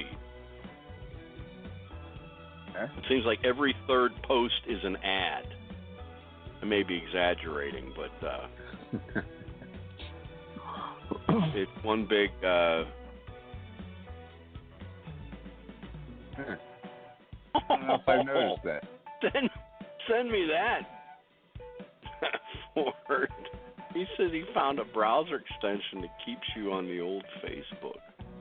Okay. It seems like every third post is an ad. I may be exaggerating, but it's one big. I don't know if I noticed that. Send me that. Ford. He says he found a browser extension that keeps you on the old Facebook.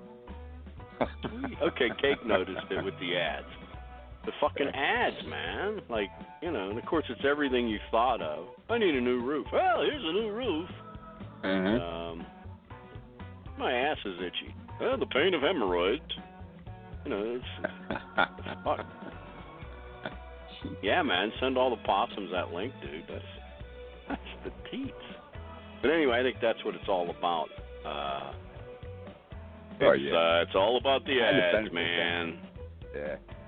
Okay, Cake noticed it with the ads. The fucking ads, man. And of course it's everything you thought of. I need a new roof. Well, here's a new roof. My ass is itchy. Well, the pain of hemorrhoids. It's fuck. Yeah, man, send all the possums that link, dude. That's the teats. But anyway, I think that's what it's all about. It's all about the ads, man. Yeah.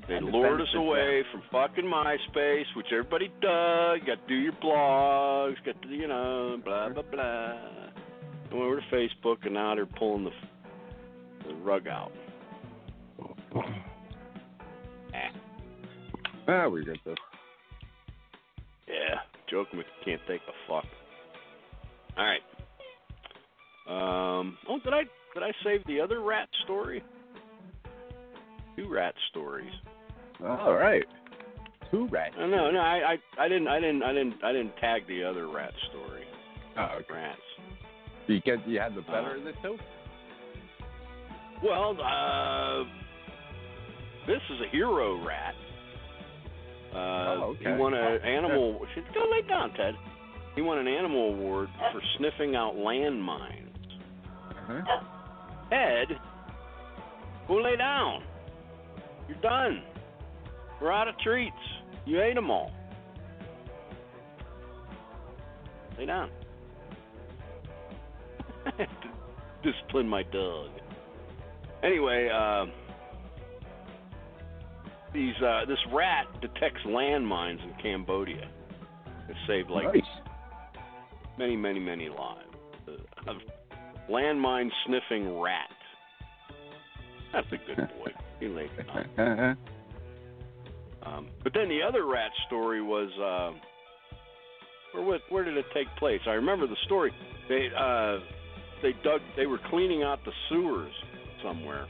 They lured us away from fucking MySpace, which everybody does. You got to do your blogs, got to, blah, blah, blah. Went over to Facebook, and now they're pulling the rug out. We got this. Yeah, joking with you can't take a fuck. All right. Did I save the other rat story? 2 rat stories. All right. 2 rats. No, I didn't tag the other rat story. Oh, okay. Rats. You had the better of the 2? Well, this is a hero rat. Okay. He won an animal. Go lay down, Ted. He won an animal award for sniffing out landmines. Ted, go lay down. You're done. We're out of treats. You ate them all. Lay down. Discipline my dog. Anyway, this rat detects landmines in Cambodia. It saved many, many, many lives. A landmine sniffing rat. That's a good boy. He laid it down. But then the other rat story was where did it take place? I remember the story. They were cleaning out the sewers somewhere.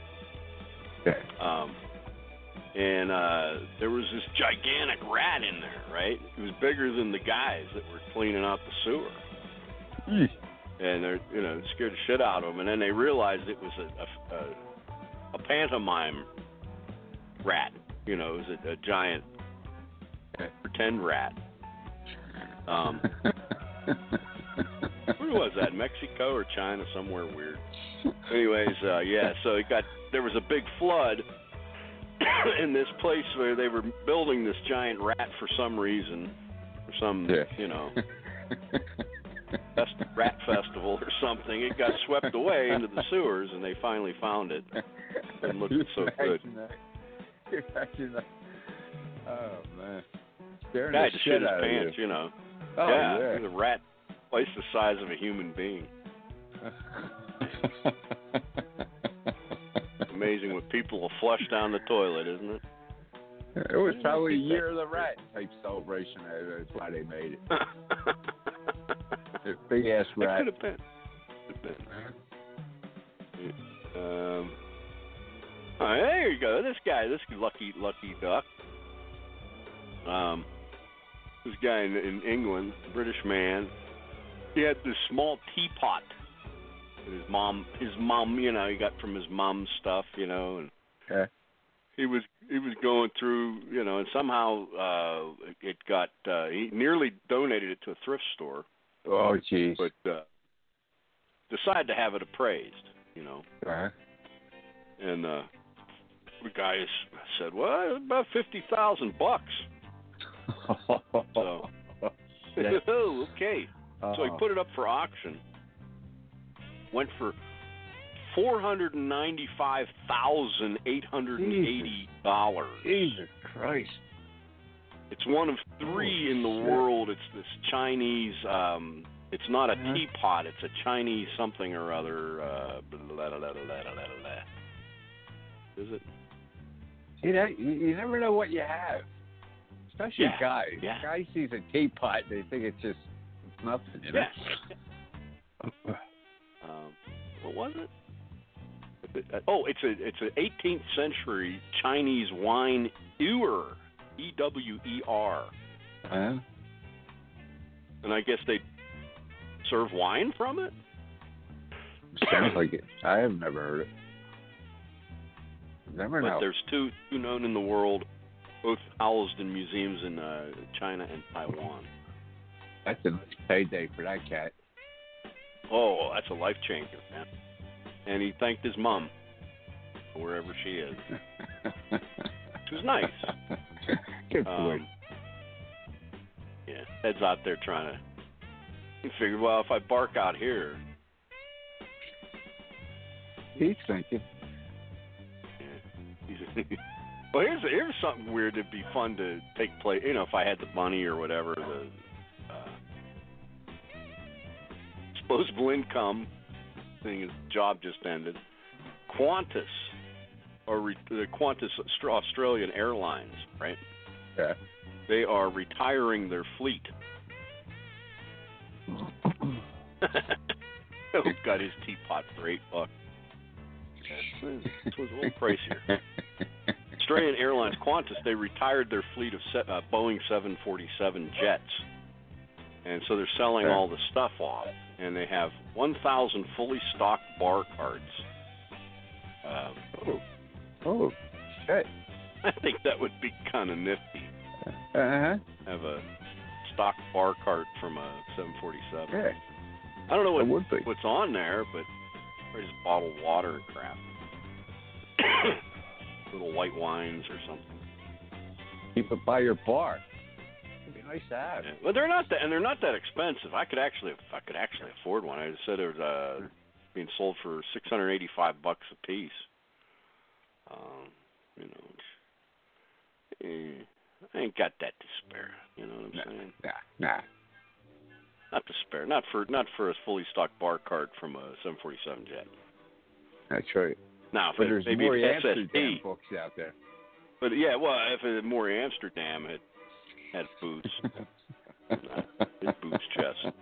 And there was this gigantic rat in there, right? It was bigger than the guys that were cleaning out the sewer. And they're, it scared the shit out of them. And then they realized it was a pantomime rat. It was a giant pretend rat. Where was that? Mexico or China? Somewhere weird. Anyways, so there was a big flood in this place where they were building this giant rat for some reason, for some, rat festival or something. It got swept away into the sewers, and they finally found it. It looked so good. Imagine that. Oh, man. Scaring Guy the just shit shit his out pants, of you. Oh, yeah. The rat twice the size of a human being. Amazing what people will flush down the toilet, isn't it? It was probably a Year of the Rat type celebration. That's why they made it. Big ass rat. It could have been. There you go. This lucky duck. This guy in England, British man, he had this small teapot. His mom, he got from his mom's stuff, and he was going through, and somehow it got. He nearly donated it to a thrift store. Oh, jeez. But decided to have it appraised, And the guy said, "Well, about $50,000." So, okay. So he put it up for auction. Went for $495,880. Jesus Christ! It's one of 3 in the world. It's this Chinese. It's not a teapot. It's a Chinese something or other. Is it? You never know what you have. Especially guys. Yeah. Guys sees a teapot, they think it's nothing. What was it? It's an 18th century Chinese wine ewer, E-W-E-R. And I guess they serve wine from it. Sounds like it. I have never heard it. Never know. But there's two known in the world, both housed in museums in China and Taiwan. That's a nice payday for that cat. Oh, that's a life changer, man. And he thanked his mom, wherever she is. Which was nice. Good boy. Yeah, Ed's out there trying to. He figured, well, if I bark out here. He's thinking. Yeah. Well, here's something weird that'd be fun to take place. You know, if I had the money or whatever, the disposable income thing, his job just ended. Qantas, the Qantas Australian Airlines, right? Yeah. They are retiring their fleet. He's got his teapot for $8. This was a little pricier. Australian Airlines Qantas, they retired their fleet of Boeing 747 jets. And so they're selling all the stuff off. And they have 1,000 fully stocked bar carts. Oh, shit. I think that would be kind of nifty. Uh-huh. Have a stocked bar cart from a 747. Yeah. I don't know what's on there, but probably just bottled water and crap. Little white wines or something. Keep it by your bar. It'd be nice to have. Yeah. Well, they're not that expensive. If I could actually afford one. I said it was being sold for $685 a piece. You know, I ain't got that to spare. You know what I'm saying? Nah. Not to spare. Not for a fully stocked bar cart from a 747 jet. That's right. Now, but there's maybe more it's Amsterdam SSD books out there. But yeah, well, if Maury Amsterdam had boots, his boots chest.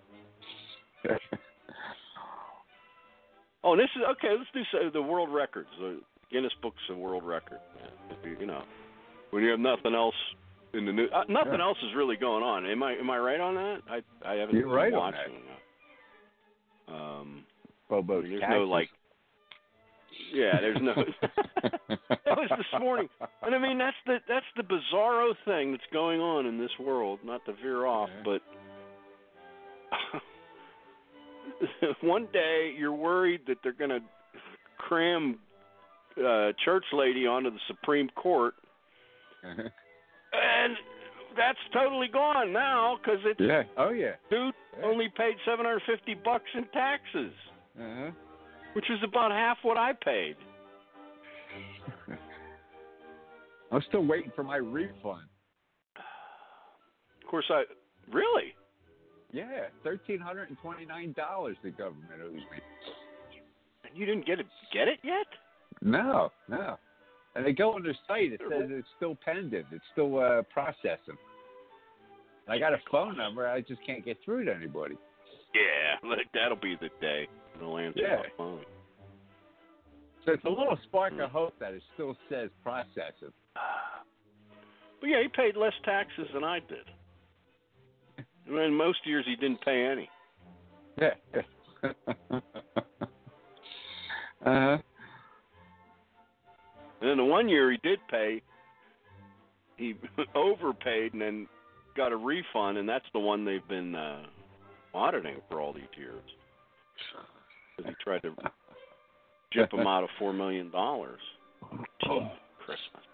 Oh, this is okay. Let's do the world records, the Guinness Books of World Record. You know, when you have nothing else in the news, nothing else is really going on. Am I right on that? I haven't You're been right watching. Bobo's there's taxes. no like. Yeah, there's no. That was this morning, and I mean that's the bizarro thing that's going on in this world. Not to veer off, but one day you're worried that they're going to cram church lady onto the Supreme Court, and that's totally gone now because it's dude only paid $750 in taxes. Which is about half what I paid. I'm still waiting for my refund. Of course, really? Yeah, $1,329 the government owes me. And you didn't get it yet? No. And they go on their site. It says it's still pending. It's still processing. I got a phone number. I just can't get through to anybody. Yeah, that'll be the day. They'll answer my phone. So it's a little spark of hope that it still says processing. But yeah, he paid less taxes than I did. And most years he didn't pay any. Yeah. And then the one year he did pay, he overpaid and then got a refund, and that's the one they've been auditing for all these years. Because he tried to jip him out of $4 million. Christmas.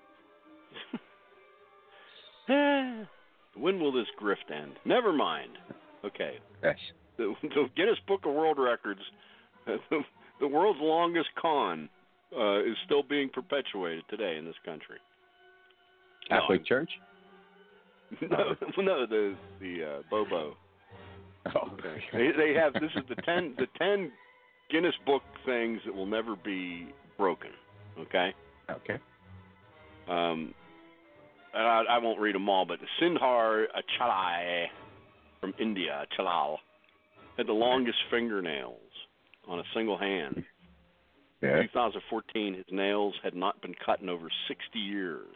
When will this grift end? Never mind. Okay. Yes. The Guinness Book of World Records, the world's longest con, is still being perpetuated today in this country. Catholic Church? No, the Bobo. Oh, okay. They have, this is the 10 Guinness Book things that will never be broken. Okay. Okay. And I won't read them all, but the Sindhar Chalai from India, Chalal, had the longest fingernails on a single hand. Yeah. In 2014, his nails had not been cut in over 60 years.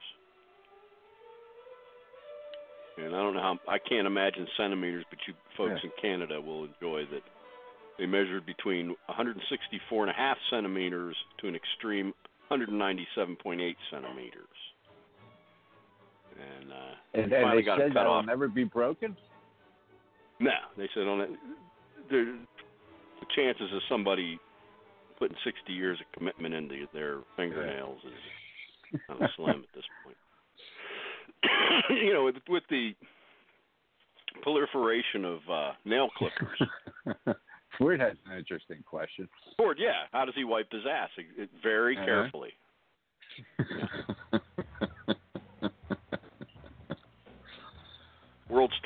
And I don't know how, I can't imagine centimeters, but you folks in Canada will enjoy that. They measured between 164.5 centimeters to an extreme 197.8 centimeters. And they finally got said it cut that off. will never be broken? No, they said on it, the chances of somebody putting 60 years of commitment into their fingernails is kind of slim at this point. You know, with the proliferation of nail clippers. Ford has an interesting question. Ford, yeah. How does he wipe his ass? Very carefully. Yeah.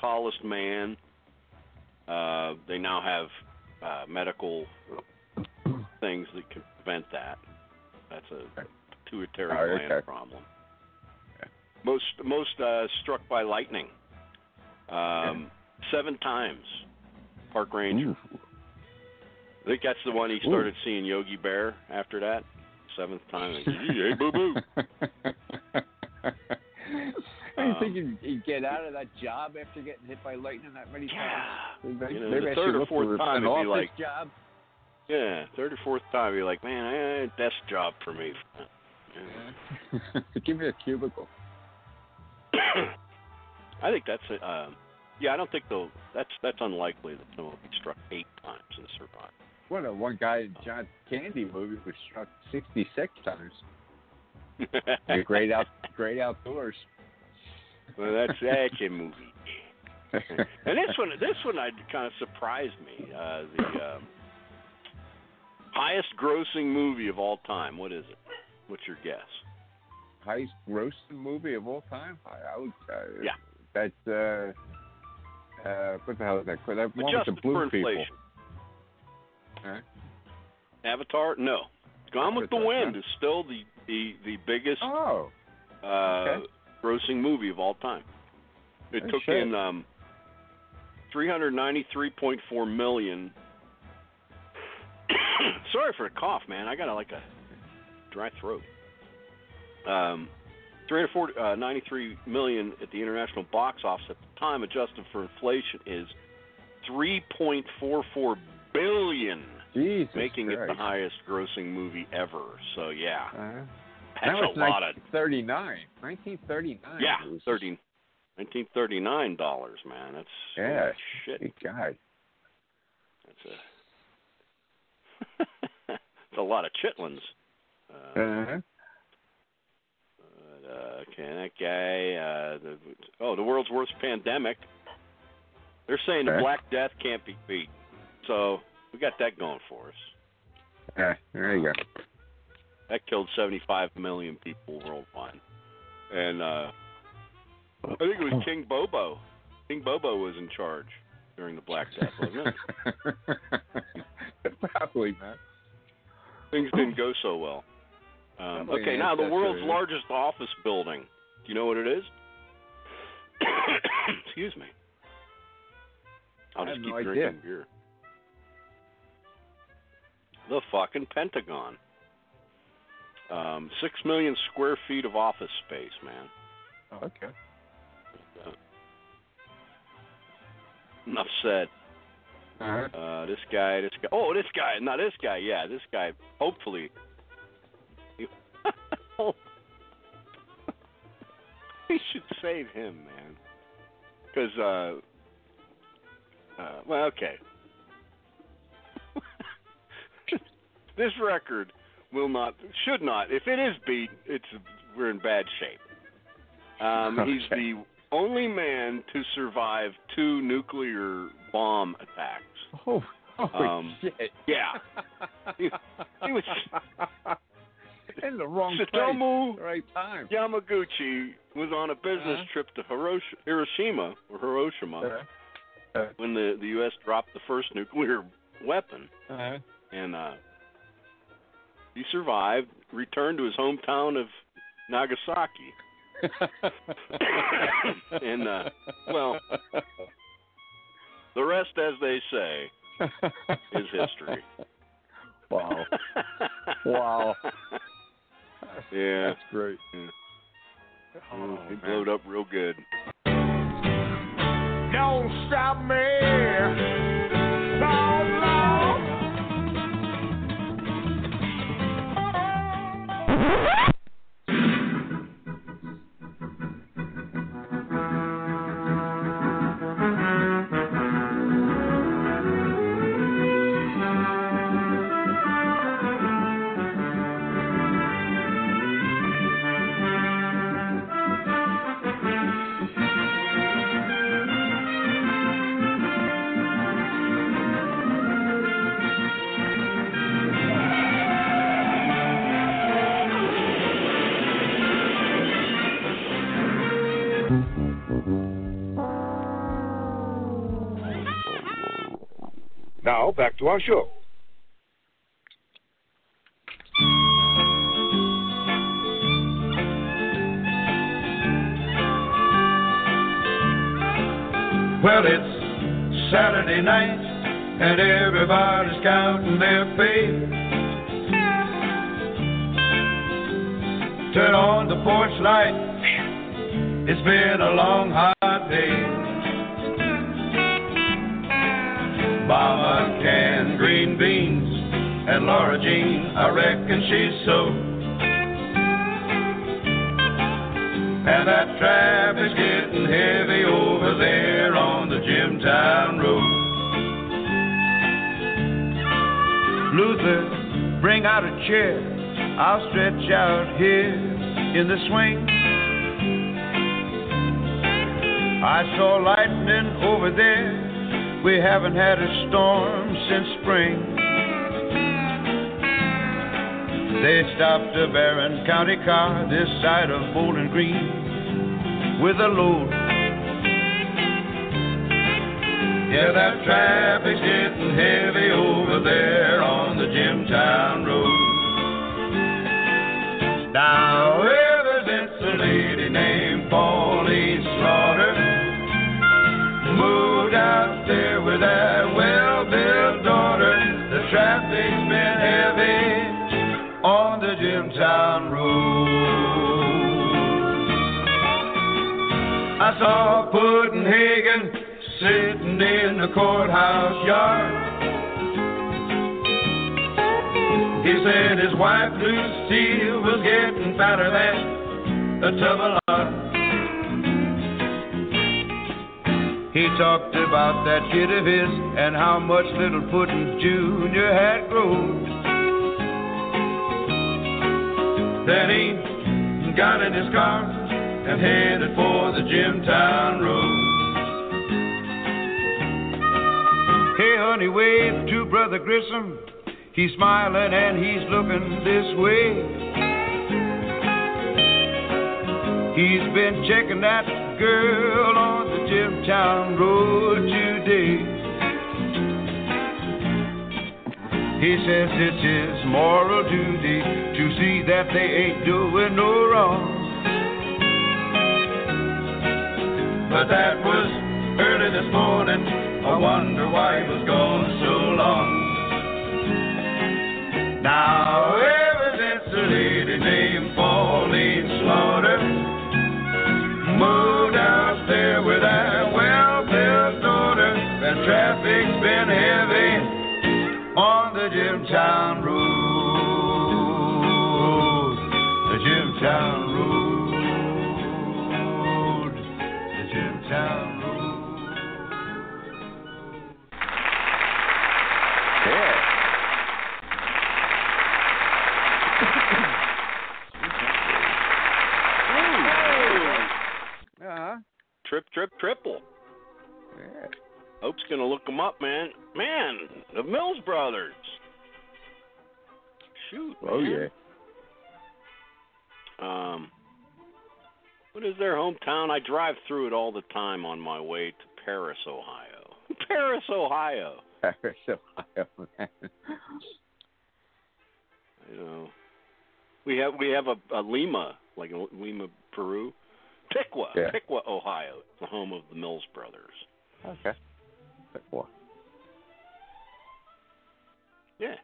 tallest man. They now have medical things that can prevent that. That's a pituitary gland problem. Most struck by lightning. 7 times. Park Ranger. Ooh. I think that's the one he started seeing Yogi Bear after that. 7th time. Like, hey, boo-boo. I think he'd get out of that job after getting hit by lightning that many times. You know, the 3rd or 4th time, it'd be like, job. Yeah, 3rd or 4th time, you're like, man, desk job for me. Yeah. Give me a cubicle. I think that's I don't think that's unlikely that someone will be struck 8 times and survive. Well, one guy in John Candy movie was struck 66 times. Great outdoors. Well, that's a movie. And this one kind of surprised me. The highest grossing movie of all time. What is it? What's your guess? Highest grossing movie of all time? I would. Yeah. That's what the hell is that? That one with Adjusted the blue for people. inflation. Huh? Avatar? No. Gone with the Wind is still the biggest grossing movie of all time. It took in $393.4 million. Sorry for the cough, man. I got a dry throat. $393 million at the international box office at the time, adjusted for inflation, is $3.44 billion, making it the highest grossing movie ever. So yeah, that's that was a lot of 1939. Yeah, $1939, man. That's shit. Good guy. That's it's a lot of chitlins. Okay, that guy. The world's worst pandemic. They're saying the Black Death can't be beat, so we got that going for us. Yeah, there you go. That killed 75 million people worldwide, and I think it was King Bobo. King Bobo was in charge during the Black Death, wasn't it? Probably, man. Things didn't go so well. Okay, now the world's largest office building. Do you know what it is? Excuse me. I'll just keep drinking beer. The fucking Pentagon. 6 million square feet of office space, man. Oh, okay. Enough said. This guy. Oh, this guy. Not this guy. Yeah, this guy. Hopefully. We should save him, man. Because, well, okay. This record should not. If it is beat, we're in bad shape. He's the only man to survive 2 nuclear bomb attacks. Oh shit! Yeah, he was in the wrong Satomu place, right time. Yamaguchi was on a business trip to Hiroshima when the U.S. dropped the first nuclear weapon, and he survived. Returned to his hometown of Nagasaki, and well, the rest, as they say, is history. Wow. Wow. Yeah. That's great. Yeah. He blowed up real good. Don't stop me. Lord, Lord. Now, back to our show. Well, it's Saturday night, and everybody's counting their pay. Turn on the porch light, it's been a long, hot day. Mama canned green beans, and Laura Jean, I reckon she's so. And that traffic's getting heavy over there on the Jimtown Road. Luther, bring out a chair. I'll stretch out here in the swing. I saw lightning over there. We haven't had a storm since spring. They stopped a Barron County car this side of Bowling Green with a load. Yeah, that traffic's getting heavy over there on the Jimtown Road. Now, ever since a lady named Pauline Slaughter moved out there with that well-built daughter, the traffic's been heavy on the Jimtown Road. I saw Pudd'nhagen sitting in the courthouse yard. He said his wife Lucille was getting fatter than a tub of lard. He talked about that kid of his and how much little Puddin' Jr. had grown. Then he got in his car and headed for the Jimtown Road. Hey, honey, wave to Brother Grissom. He's smiling and he's looking this way. He's been checking that girl on the Jimtown Road today. He says it's his moral duty to see that they ain't doing no wrong. But that was early this morning. I wonder why he was gone so long. Now, ever since a lady named Pauline Slaughter moved out there with that well-built daughter, that traffic's been heavy on the Jimtown Road, the Jimtown Road, the Jimtown Road. Yeah. Triple. Yeah. Hope's gonna look them up, man. Man, the Mills Brothers. Shoot, man. Oh, yeah. What is their hometown? I drive through it all the time on my way to Paris, Ohio. Paris, Ohio. Paris, Ohio, man. You know, we have a Lima, like Lima, Peru. Piqua, Ohio. It's the home of the Mills Brothers. Okay. Piqua. Yeah.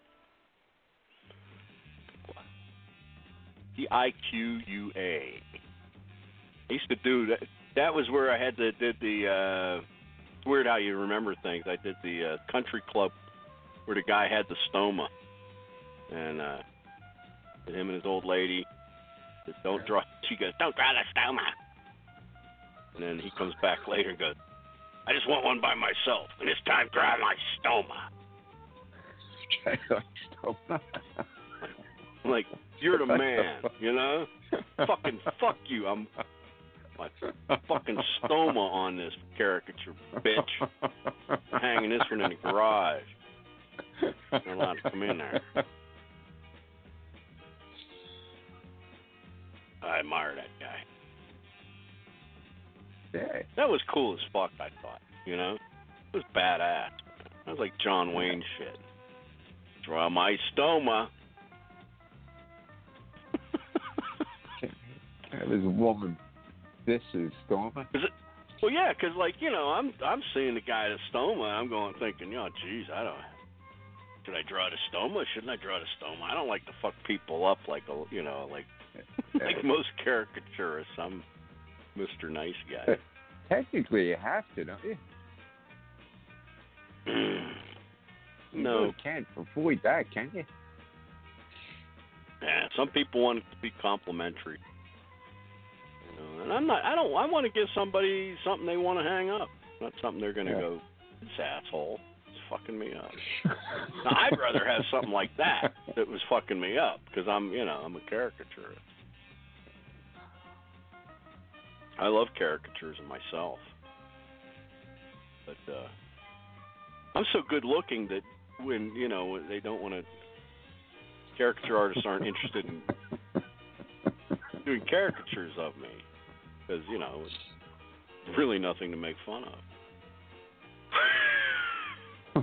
Piqua. I used to do that. That was where I did the. Weird how you remember things. I did the country club where the guy had the stoma, and him and his old lady. Said, don't draw. She goes, don't draw the stoma. And then he comes back later and goes, I just want one by myself, and this time draw my stoma. I'm like, you're the man, you know? Fucking fuck you. I'm my fucking stoma on this caricature, bitch. Hanging this one in the garage. Not allowed to come in there. I admire that guy. Yeah. That was cool as fuck, I thought, you know? It was badass. Sounds like John Wayne shit. Draw my stoma. There's a woman. This is stoma. Is it? Well, yeah, because I'm seeing the guy at stoma. I'm thinking, geez, I don't. Should I draw the stoma? Shouldn't I draw the stoma? I don't like to fuck people up like most caricaturists. I'm Mr. Nice Guy. Technically, you have to, don't you? No. You can't avoid that, can you? Yeah, some people want it to be complimentary. And I'm not. I want to give somebody something they want to hang up, not something they're going to go, this asshole is fucking me up. Now, I'd rather have something like that was fucking me up because I'm a caricaturist. I love caricatures of myself, but I'm so good looking that when they don't want to, caricature artists aren't interested in doing caricatures of me because it's really nothing to make fun of.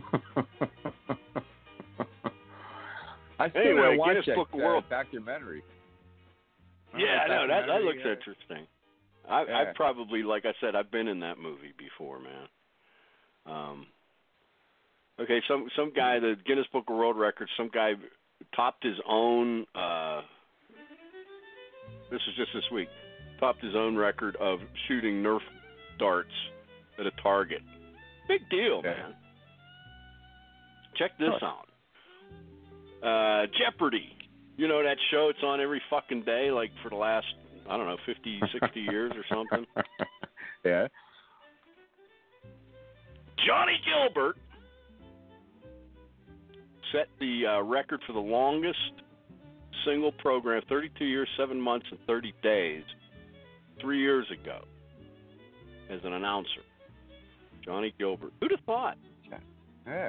I still want to watch Guinness Book of World documentary. Yeah, I know that looks interesting. I probably, like I said, I've been in that movie before, man. Okay, some guy, the Guinness Book of World Records, some guy topped his own. This is just this week. Topped his own record of shooting Nerf darts at a target. Big deal, man. Check this out. Jeopardy. You know that show? It's on every fucking day, like for the last, 50, 60 years or something. Yeah. Johnny Gilbert set the record for the longest single program, 32 years, 7 months, and 30 days, 3 years ago, as an announcer. Johnny Gilbert. Who'd have thought? Yeah.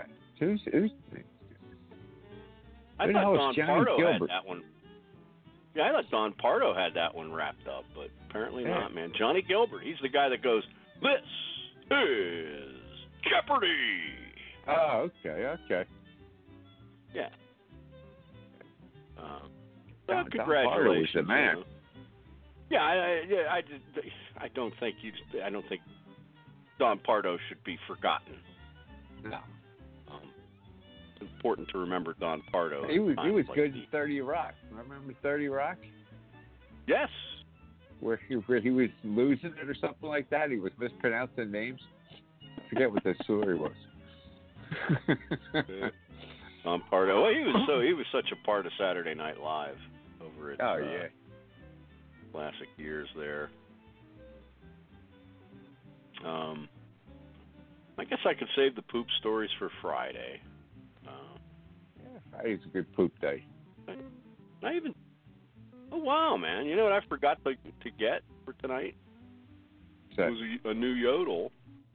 I thought Don Pardo had that one. Yeah, I thought Don Pardo had that one wrapped up, but apparently not, man. Johnny Gilbert, he's the guy that goes, "This is Jeopardy!" Oh, okay. Yeah. Don congratulations, Pardo was the man. I don't think Don Pardo should be forgotten. No. It's important to remember Don Pardo. He was good in 30 Rock. Remember 30 Rock? Yes. Where he was losing it or something like that. He was mispronouncing names. I forget what the story was. Don Pardo. Well, he was such a part of Saturday Night Live over at classic years there. I guess I could save the poop stories for Friday. Friday's a good poop day. Oh wow, man! You know what I forgot to get for tonight? It was a new yodel,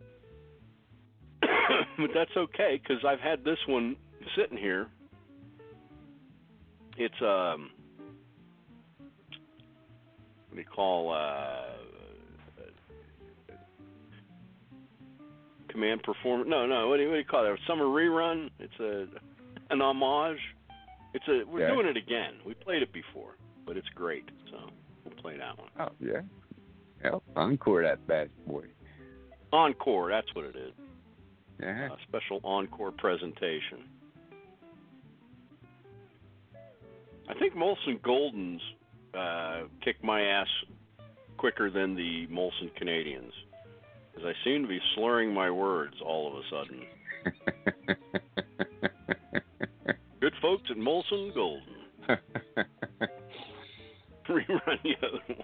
but that's okay because I've had this one sitting here. It's what do you call command performance? No. What do you call it? A summer rerun. It's an homage. We're doing it again. We played it before, but it's great. So we'll play that one. Oh yeah. Yep. Encore that bad boy. Encore. That's what it is. Yeah. A special encore presentation. I think Molson Goldens kick my ass quicker than the Molson Canadians, because I seem to be slurring my words all of a sudden. Good folks at Molson Golden. Rerun yodel.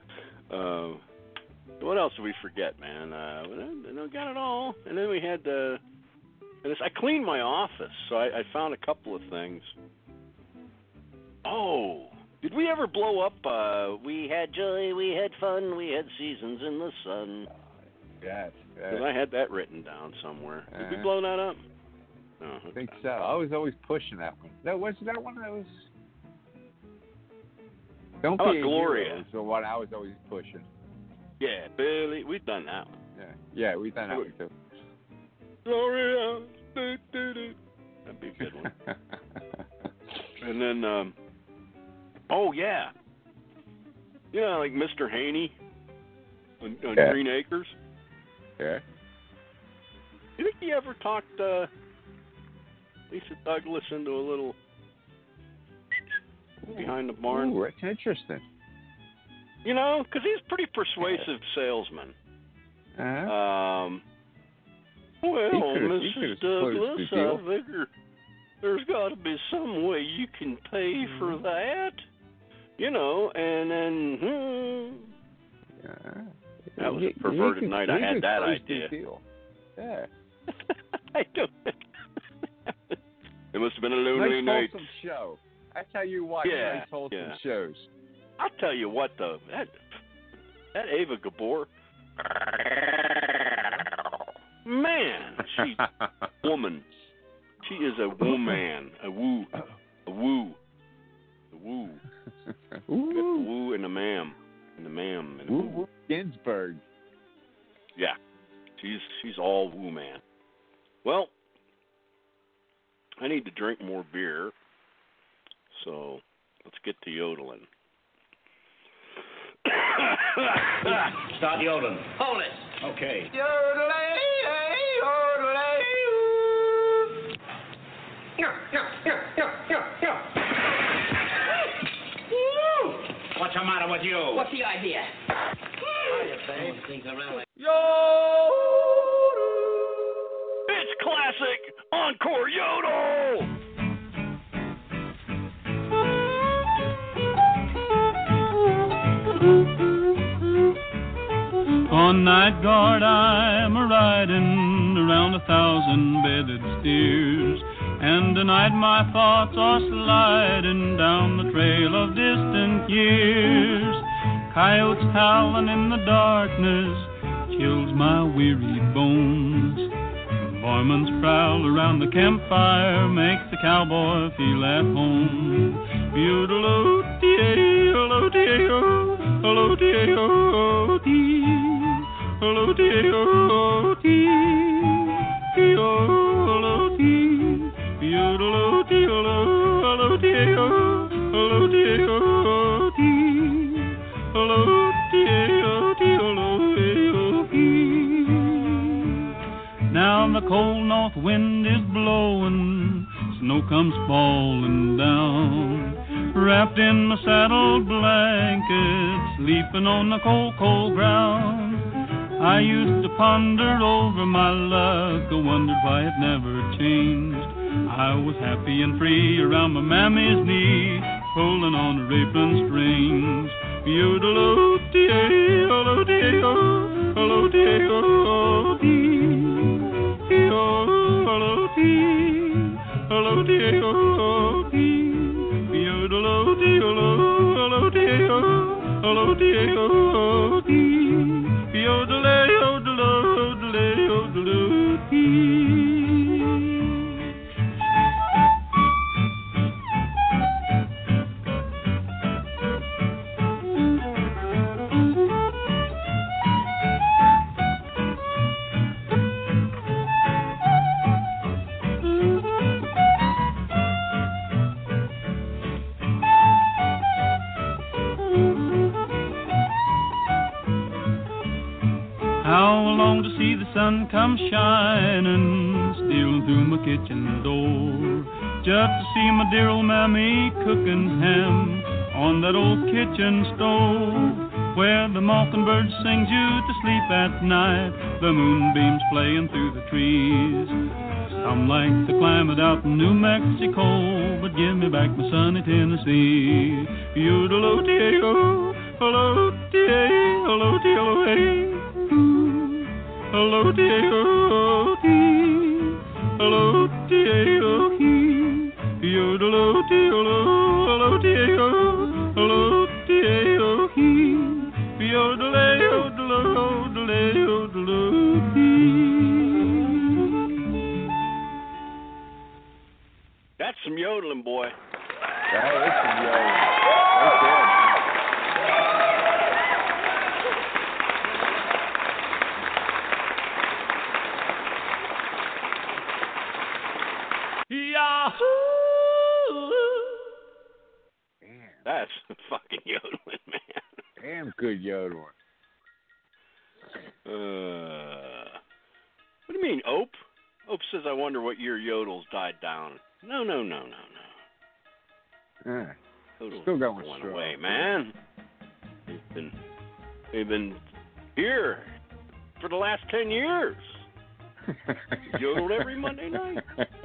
What else did we forget, man? I got it all. And then we had I cleaned my office, so I found a couple of things. Oh, did we ever blow up? We had joy, we had fun, we had seasons in the sun. Yes. Because I had that written down somewhere. Did we blow that up? No, I think so. I was always pushing that one. That one that was. Don't Be a Gloria? Hero is the one I was always pushing. Yeah, Billy. We've done that one. Yeah, we've done that one too. Gloria, That'd be a good one. And then, oh yeah, like Mr. Haney on Green Acres. Yeah. You think he ever talked Lisa Douglas into a little behind the barn? Ooh, that's interesting. Because he's a pretty persuasive salesman. Well, Mrs. Douglas, I figure there's got to be some way you can pay for that. And then, that was a perverted night. I had that idea. Yeah. I don't. It must have been a lonely night. Wholesome show. That's how you watch nice wholesome shows. I'll tell you what, though. That Ava Gabor, man, she's a woman. She is a woman. A woo. Ooh. A woo and a ma'am. And a ma'am. And a woo. Ginsburg. Yeah. She's all woo man. Well, I need to drink more beer, so let's get to yodeling. Start yodeling. Hold it. Okay. What's the matter with you? What's the idea? It's classic encore yodel. On night guard I'm a-riding around 1,000 bedded steers, and tonight my thoughts are sliding down the trail of distant years. Coyotes howling in the darkness chills my wearied bones. Barman's prowl around the campfire makes the cowboy feel at home. Yodeloo-dee-ay, oh-dee-ay-oh, oh-dee-ay-oh-dee, oh-dee-ay-oh-dee, oh-dee, yodeloo-dee-oh, oh-dee-ay-oh, oh-dee-ay-oh-dee, oh-dee-ay-oh-dee-oh-dee. Now the cold north wind is blowing, snow comes falling down. Wrapped in my saddle blanket, sleeping on the cold, cold ground. I used to ponder over my luck, I wondered why it never changed. I was happy and free around my mammy's knee, pulling on her apron strings. Yodeloo-dee-ay, oh-dee-ay-oh, oh-dee-ay-oh-dee, oh-dee-ay-oh-dee, oh-dee-ay-oh-dee. Sun comes shining, stealing through my kitchen door, just to see my dear old mammy cooking ham on that old kitchen stove, where the mockingbird sings you to sleep at night, the moonbeams playing through the trees. Some like the climate out in New Mexico, but give me back my sunny Tennessee. Yodeloo-dee-ay-oh, oh-dee-ay, oh-dee-ay-oh-ay. Hello-dee-oh-dee, hello-dee-oh-dee, yodeloo-dee-oh, hello-dee-oh, hello-dee-oh-dee, yodelay-yodeloo-yodeloo-dee. That's some yodeling, boy. That is some yodeling. Right there. good yodeler. What do you mean, Ope? Ope says, I wonder what year yodels died down. No. Yeah. Yodels Still going went strong. away, man. They've been here for the last 10 years. Yodeled every Monday night.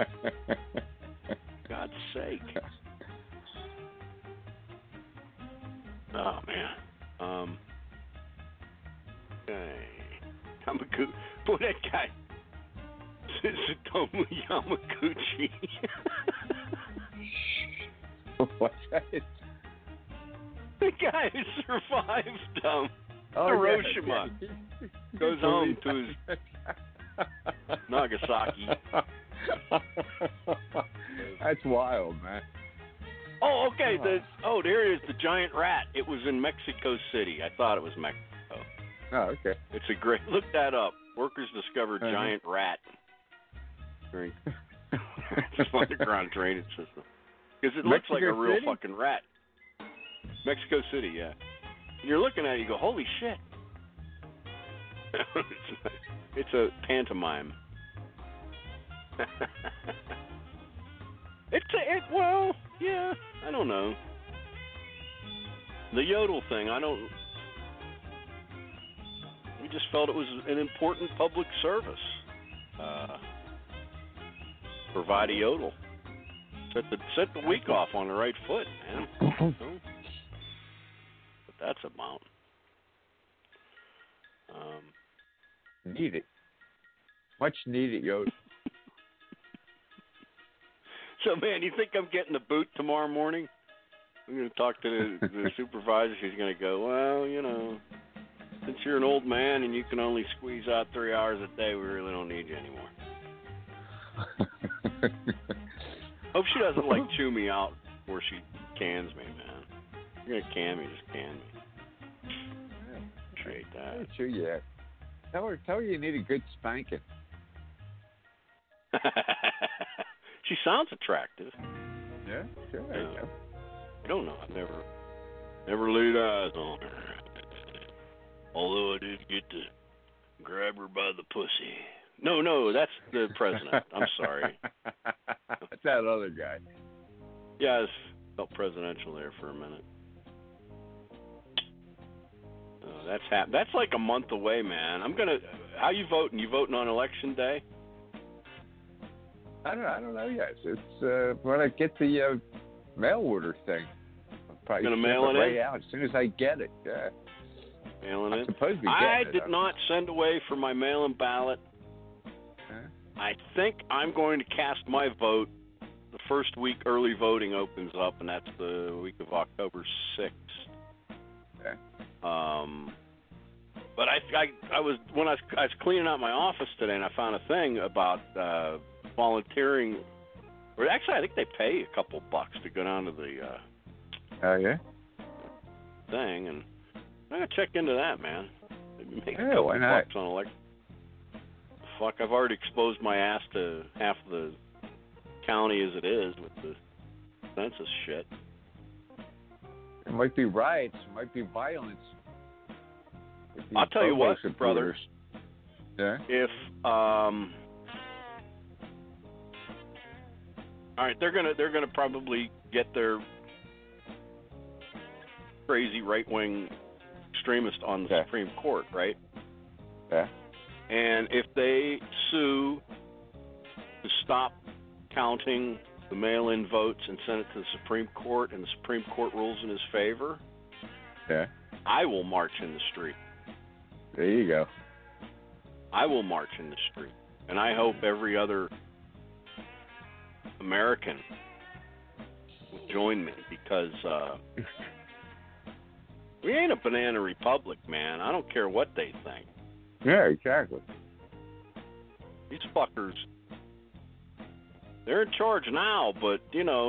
God's sake. Oh, man. Okay. Boy, that guy. Tsutomu Yamaguchi. What's that? The guy who survived Hiroshima goes home to his Nagasaki. That's wild, man. Oh, okay. There it is, the giant rat. It was in Mexico City. I thought it was Mexico. Oh, okay. It's a great. Look that up. Workers discovered giant rat during underground drainage system because it looks like a real fucking rat. Mexico City, yeah. And you're looking at it, you go, holy shit. It's a pantomime. Well, yeah, I don't know. The yodel thing, we just felt it was an important public service. Provide a yodel. Set the week off on the right foot, man. But that's about. Needed. Much needed yodel. So, man, you think I'm getting the boot tomorrow morning? I'm going to talk to the supervisor. She's going to go, well, since you're an old man and you can only squeeze out 3 hours a day, we really don't need you anymore. Hope she doesn't, chew me out before she cans me, man. If you're going to can me, just can me. Appreciate that. Sure, yeah. Tell her you need a good spanking. She sounds attractive. Yeah, sure. I don't know. I've never laid eyes on her. Although I did get to grab her by the pussy. No, that's the president. I'm sorry. That's that other guy. Yeah, I felt presidential there for a minute. That's like a month away, man. How you voting? You voting on election day? I don't know yet. It's when I get the mail order thing. I'm probably gonna mail it right in out as soon as I get it. Yeah. Mailing it. Supposed to be I getting did not send away for my mail-in ballot. Huh? I think I'm going to cast my vote. The first week early voting opens up, and that's the week of October 6th. Okay. But I was cleaning out my office today, and I found a thing about volunteering. Or actually, I think they pay a couple bucks to go down to the thing, and I'm gonna check into that, man. Maybe make a couple bucks on election. Fuck, I've already exposed my ass to half the county as it is with the census shit. It might be riots. It might be violence. I'll tell you what, brother. Yeah. If all right, they're gonna probably get their crazy right-wing extremist on the Supreme Court, right? Yeah. And if they sue to stop counting the mail-in votes and send it to the Supreme Court, and the Supreme Court rules in his favor, I will march in the street. There you go. I will march in the street. And I hope every other American will join me, because we ain't a banana republic, man. I don't care what they think. Yeah, exactly. These fuckers, they're in charge now, but,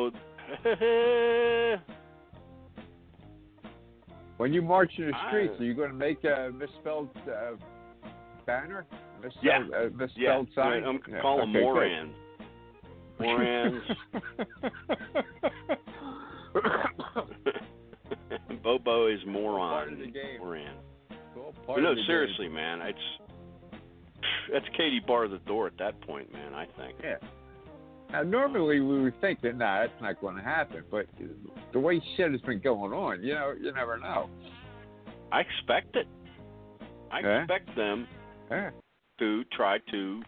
when you march in the streets, are you going to make a misspelled banner? Misspelled sign? I'm calling them Morans. Morans. Bobo is moron. Part of the game. Moran. It's all But part no, of the seriously, man. That's Katie bar the door at that point, man, I think. game. Yeah. Now, normally we would think that, that's not going to happen. But the way shit has been going on, you never know. I expect it. I expect them to try to,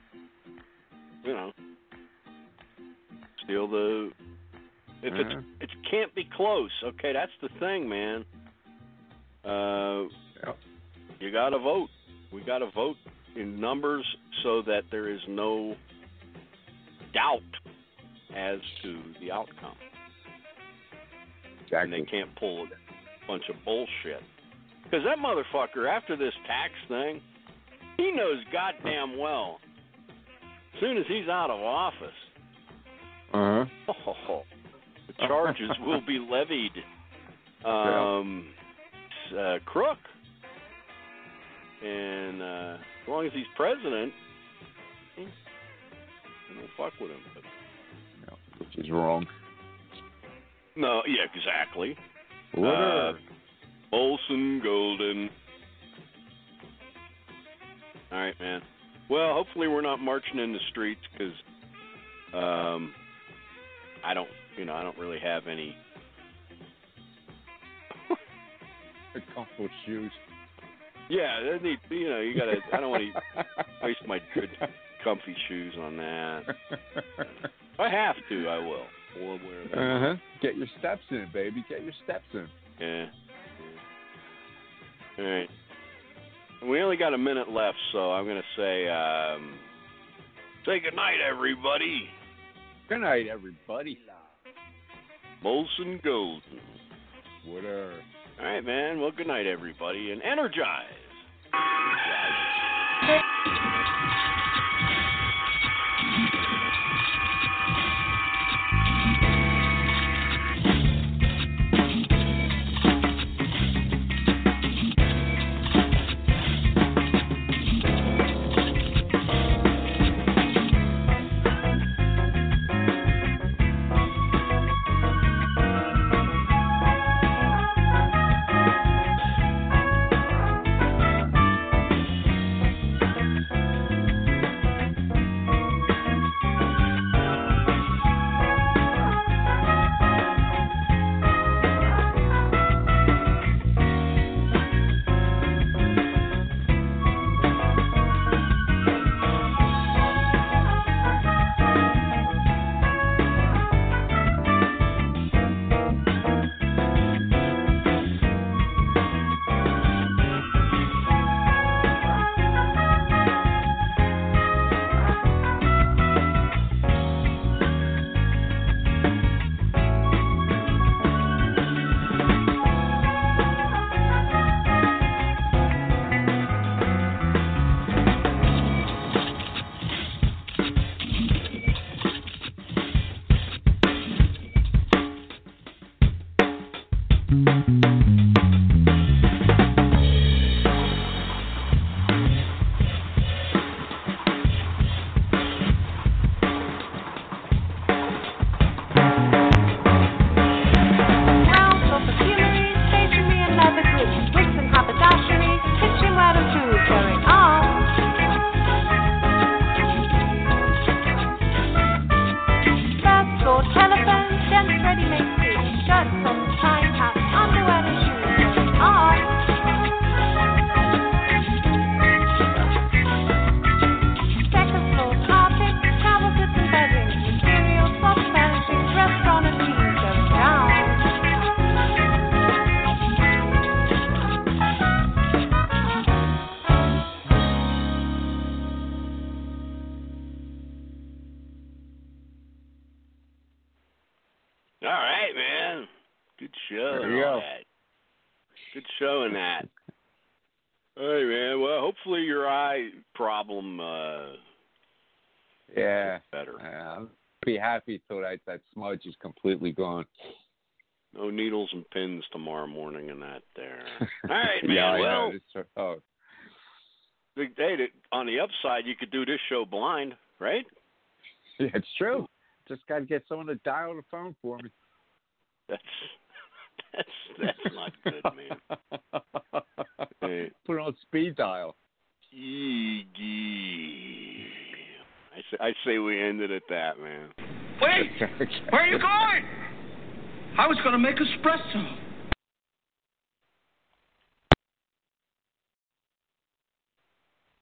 steal the. If it can't be close, okay, that's the thing, man. You got to vote. We got to vote in numbers so that there is no doubt as to the outcome. Exactly. And they can't pull a bunch of bullshit. Because that motherfucker, after this tax thing, he knows goddamn well, as soon as he's out of office, the charges will be levied. Crook. And as long as he's president, I don't fuck with him. But. Which is wrong. No, yeah, exactly. Olson Golden. All right, man. Well, hopefully we're not marching in the streets because I don't really have any. Comfortable shoes. Yeah, they need, you gotta. I don't want to waste my good, comfy shoes on that. If I have to, I will. We'll wear them. Get your steps in, baby. Get your steps in. Yeah. All right. We only got a minute left, so I'm gonna say good night, everybody. Good night, everybody. Molson Golden. Whatever. All right, man. Well, good night, everybody, and energize. All right, man. Good show. There you go. Good show in that. All right, man. Well, hopefully your eye problem gets better. I'll be happy till that smudge is completely gone. No needles and pins tomorrow morning in that there. All right, man. Hey, on the upside, you could do this show blind, right? Yeah, it's true. Just got to get someone to dial the phone for me. That's That's not good, man. Hey. Put it on speed dial. I say we end it at that, man. Wait! Where are you going? I was going to make espresso.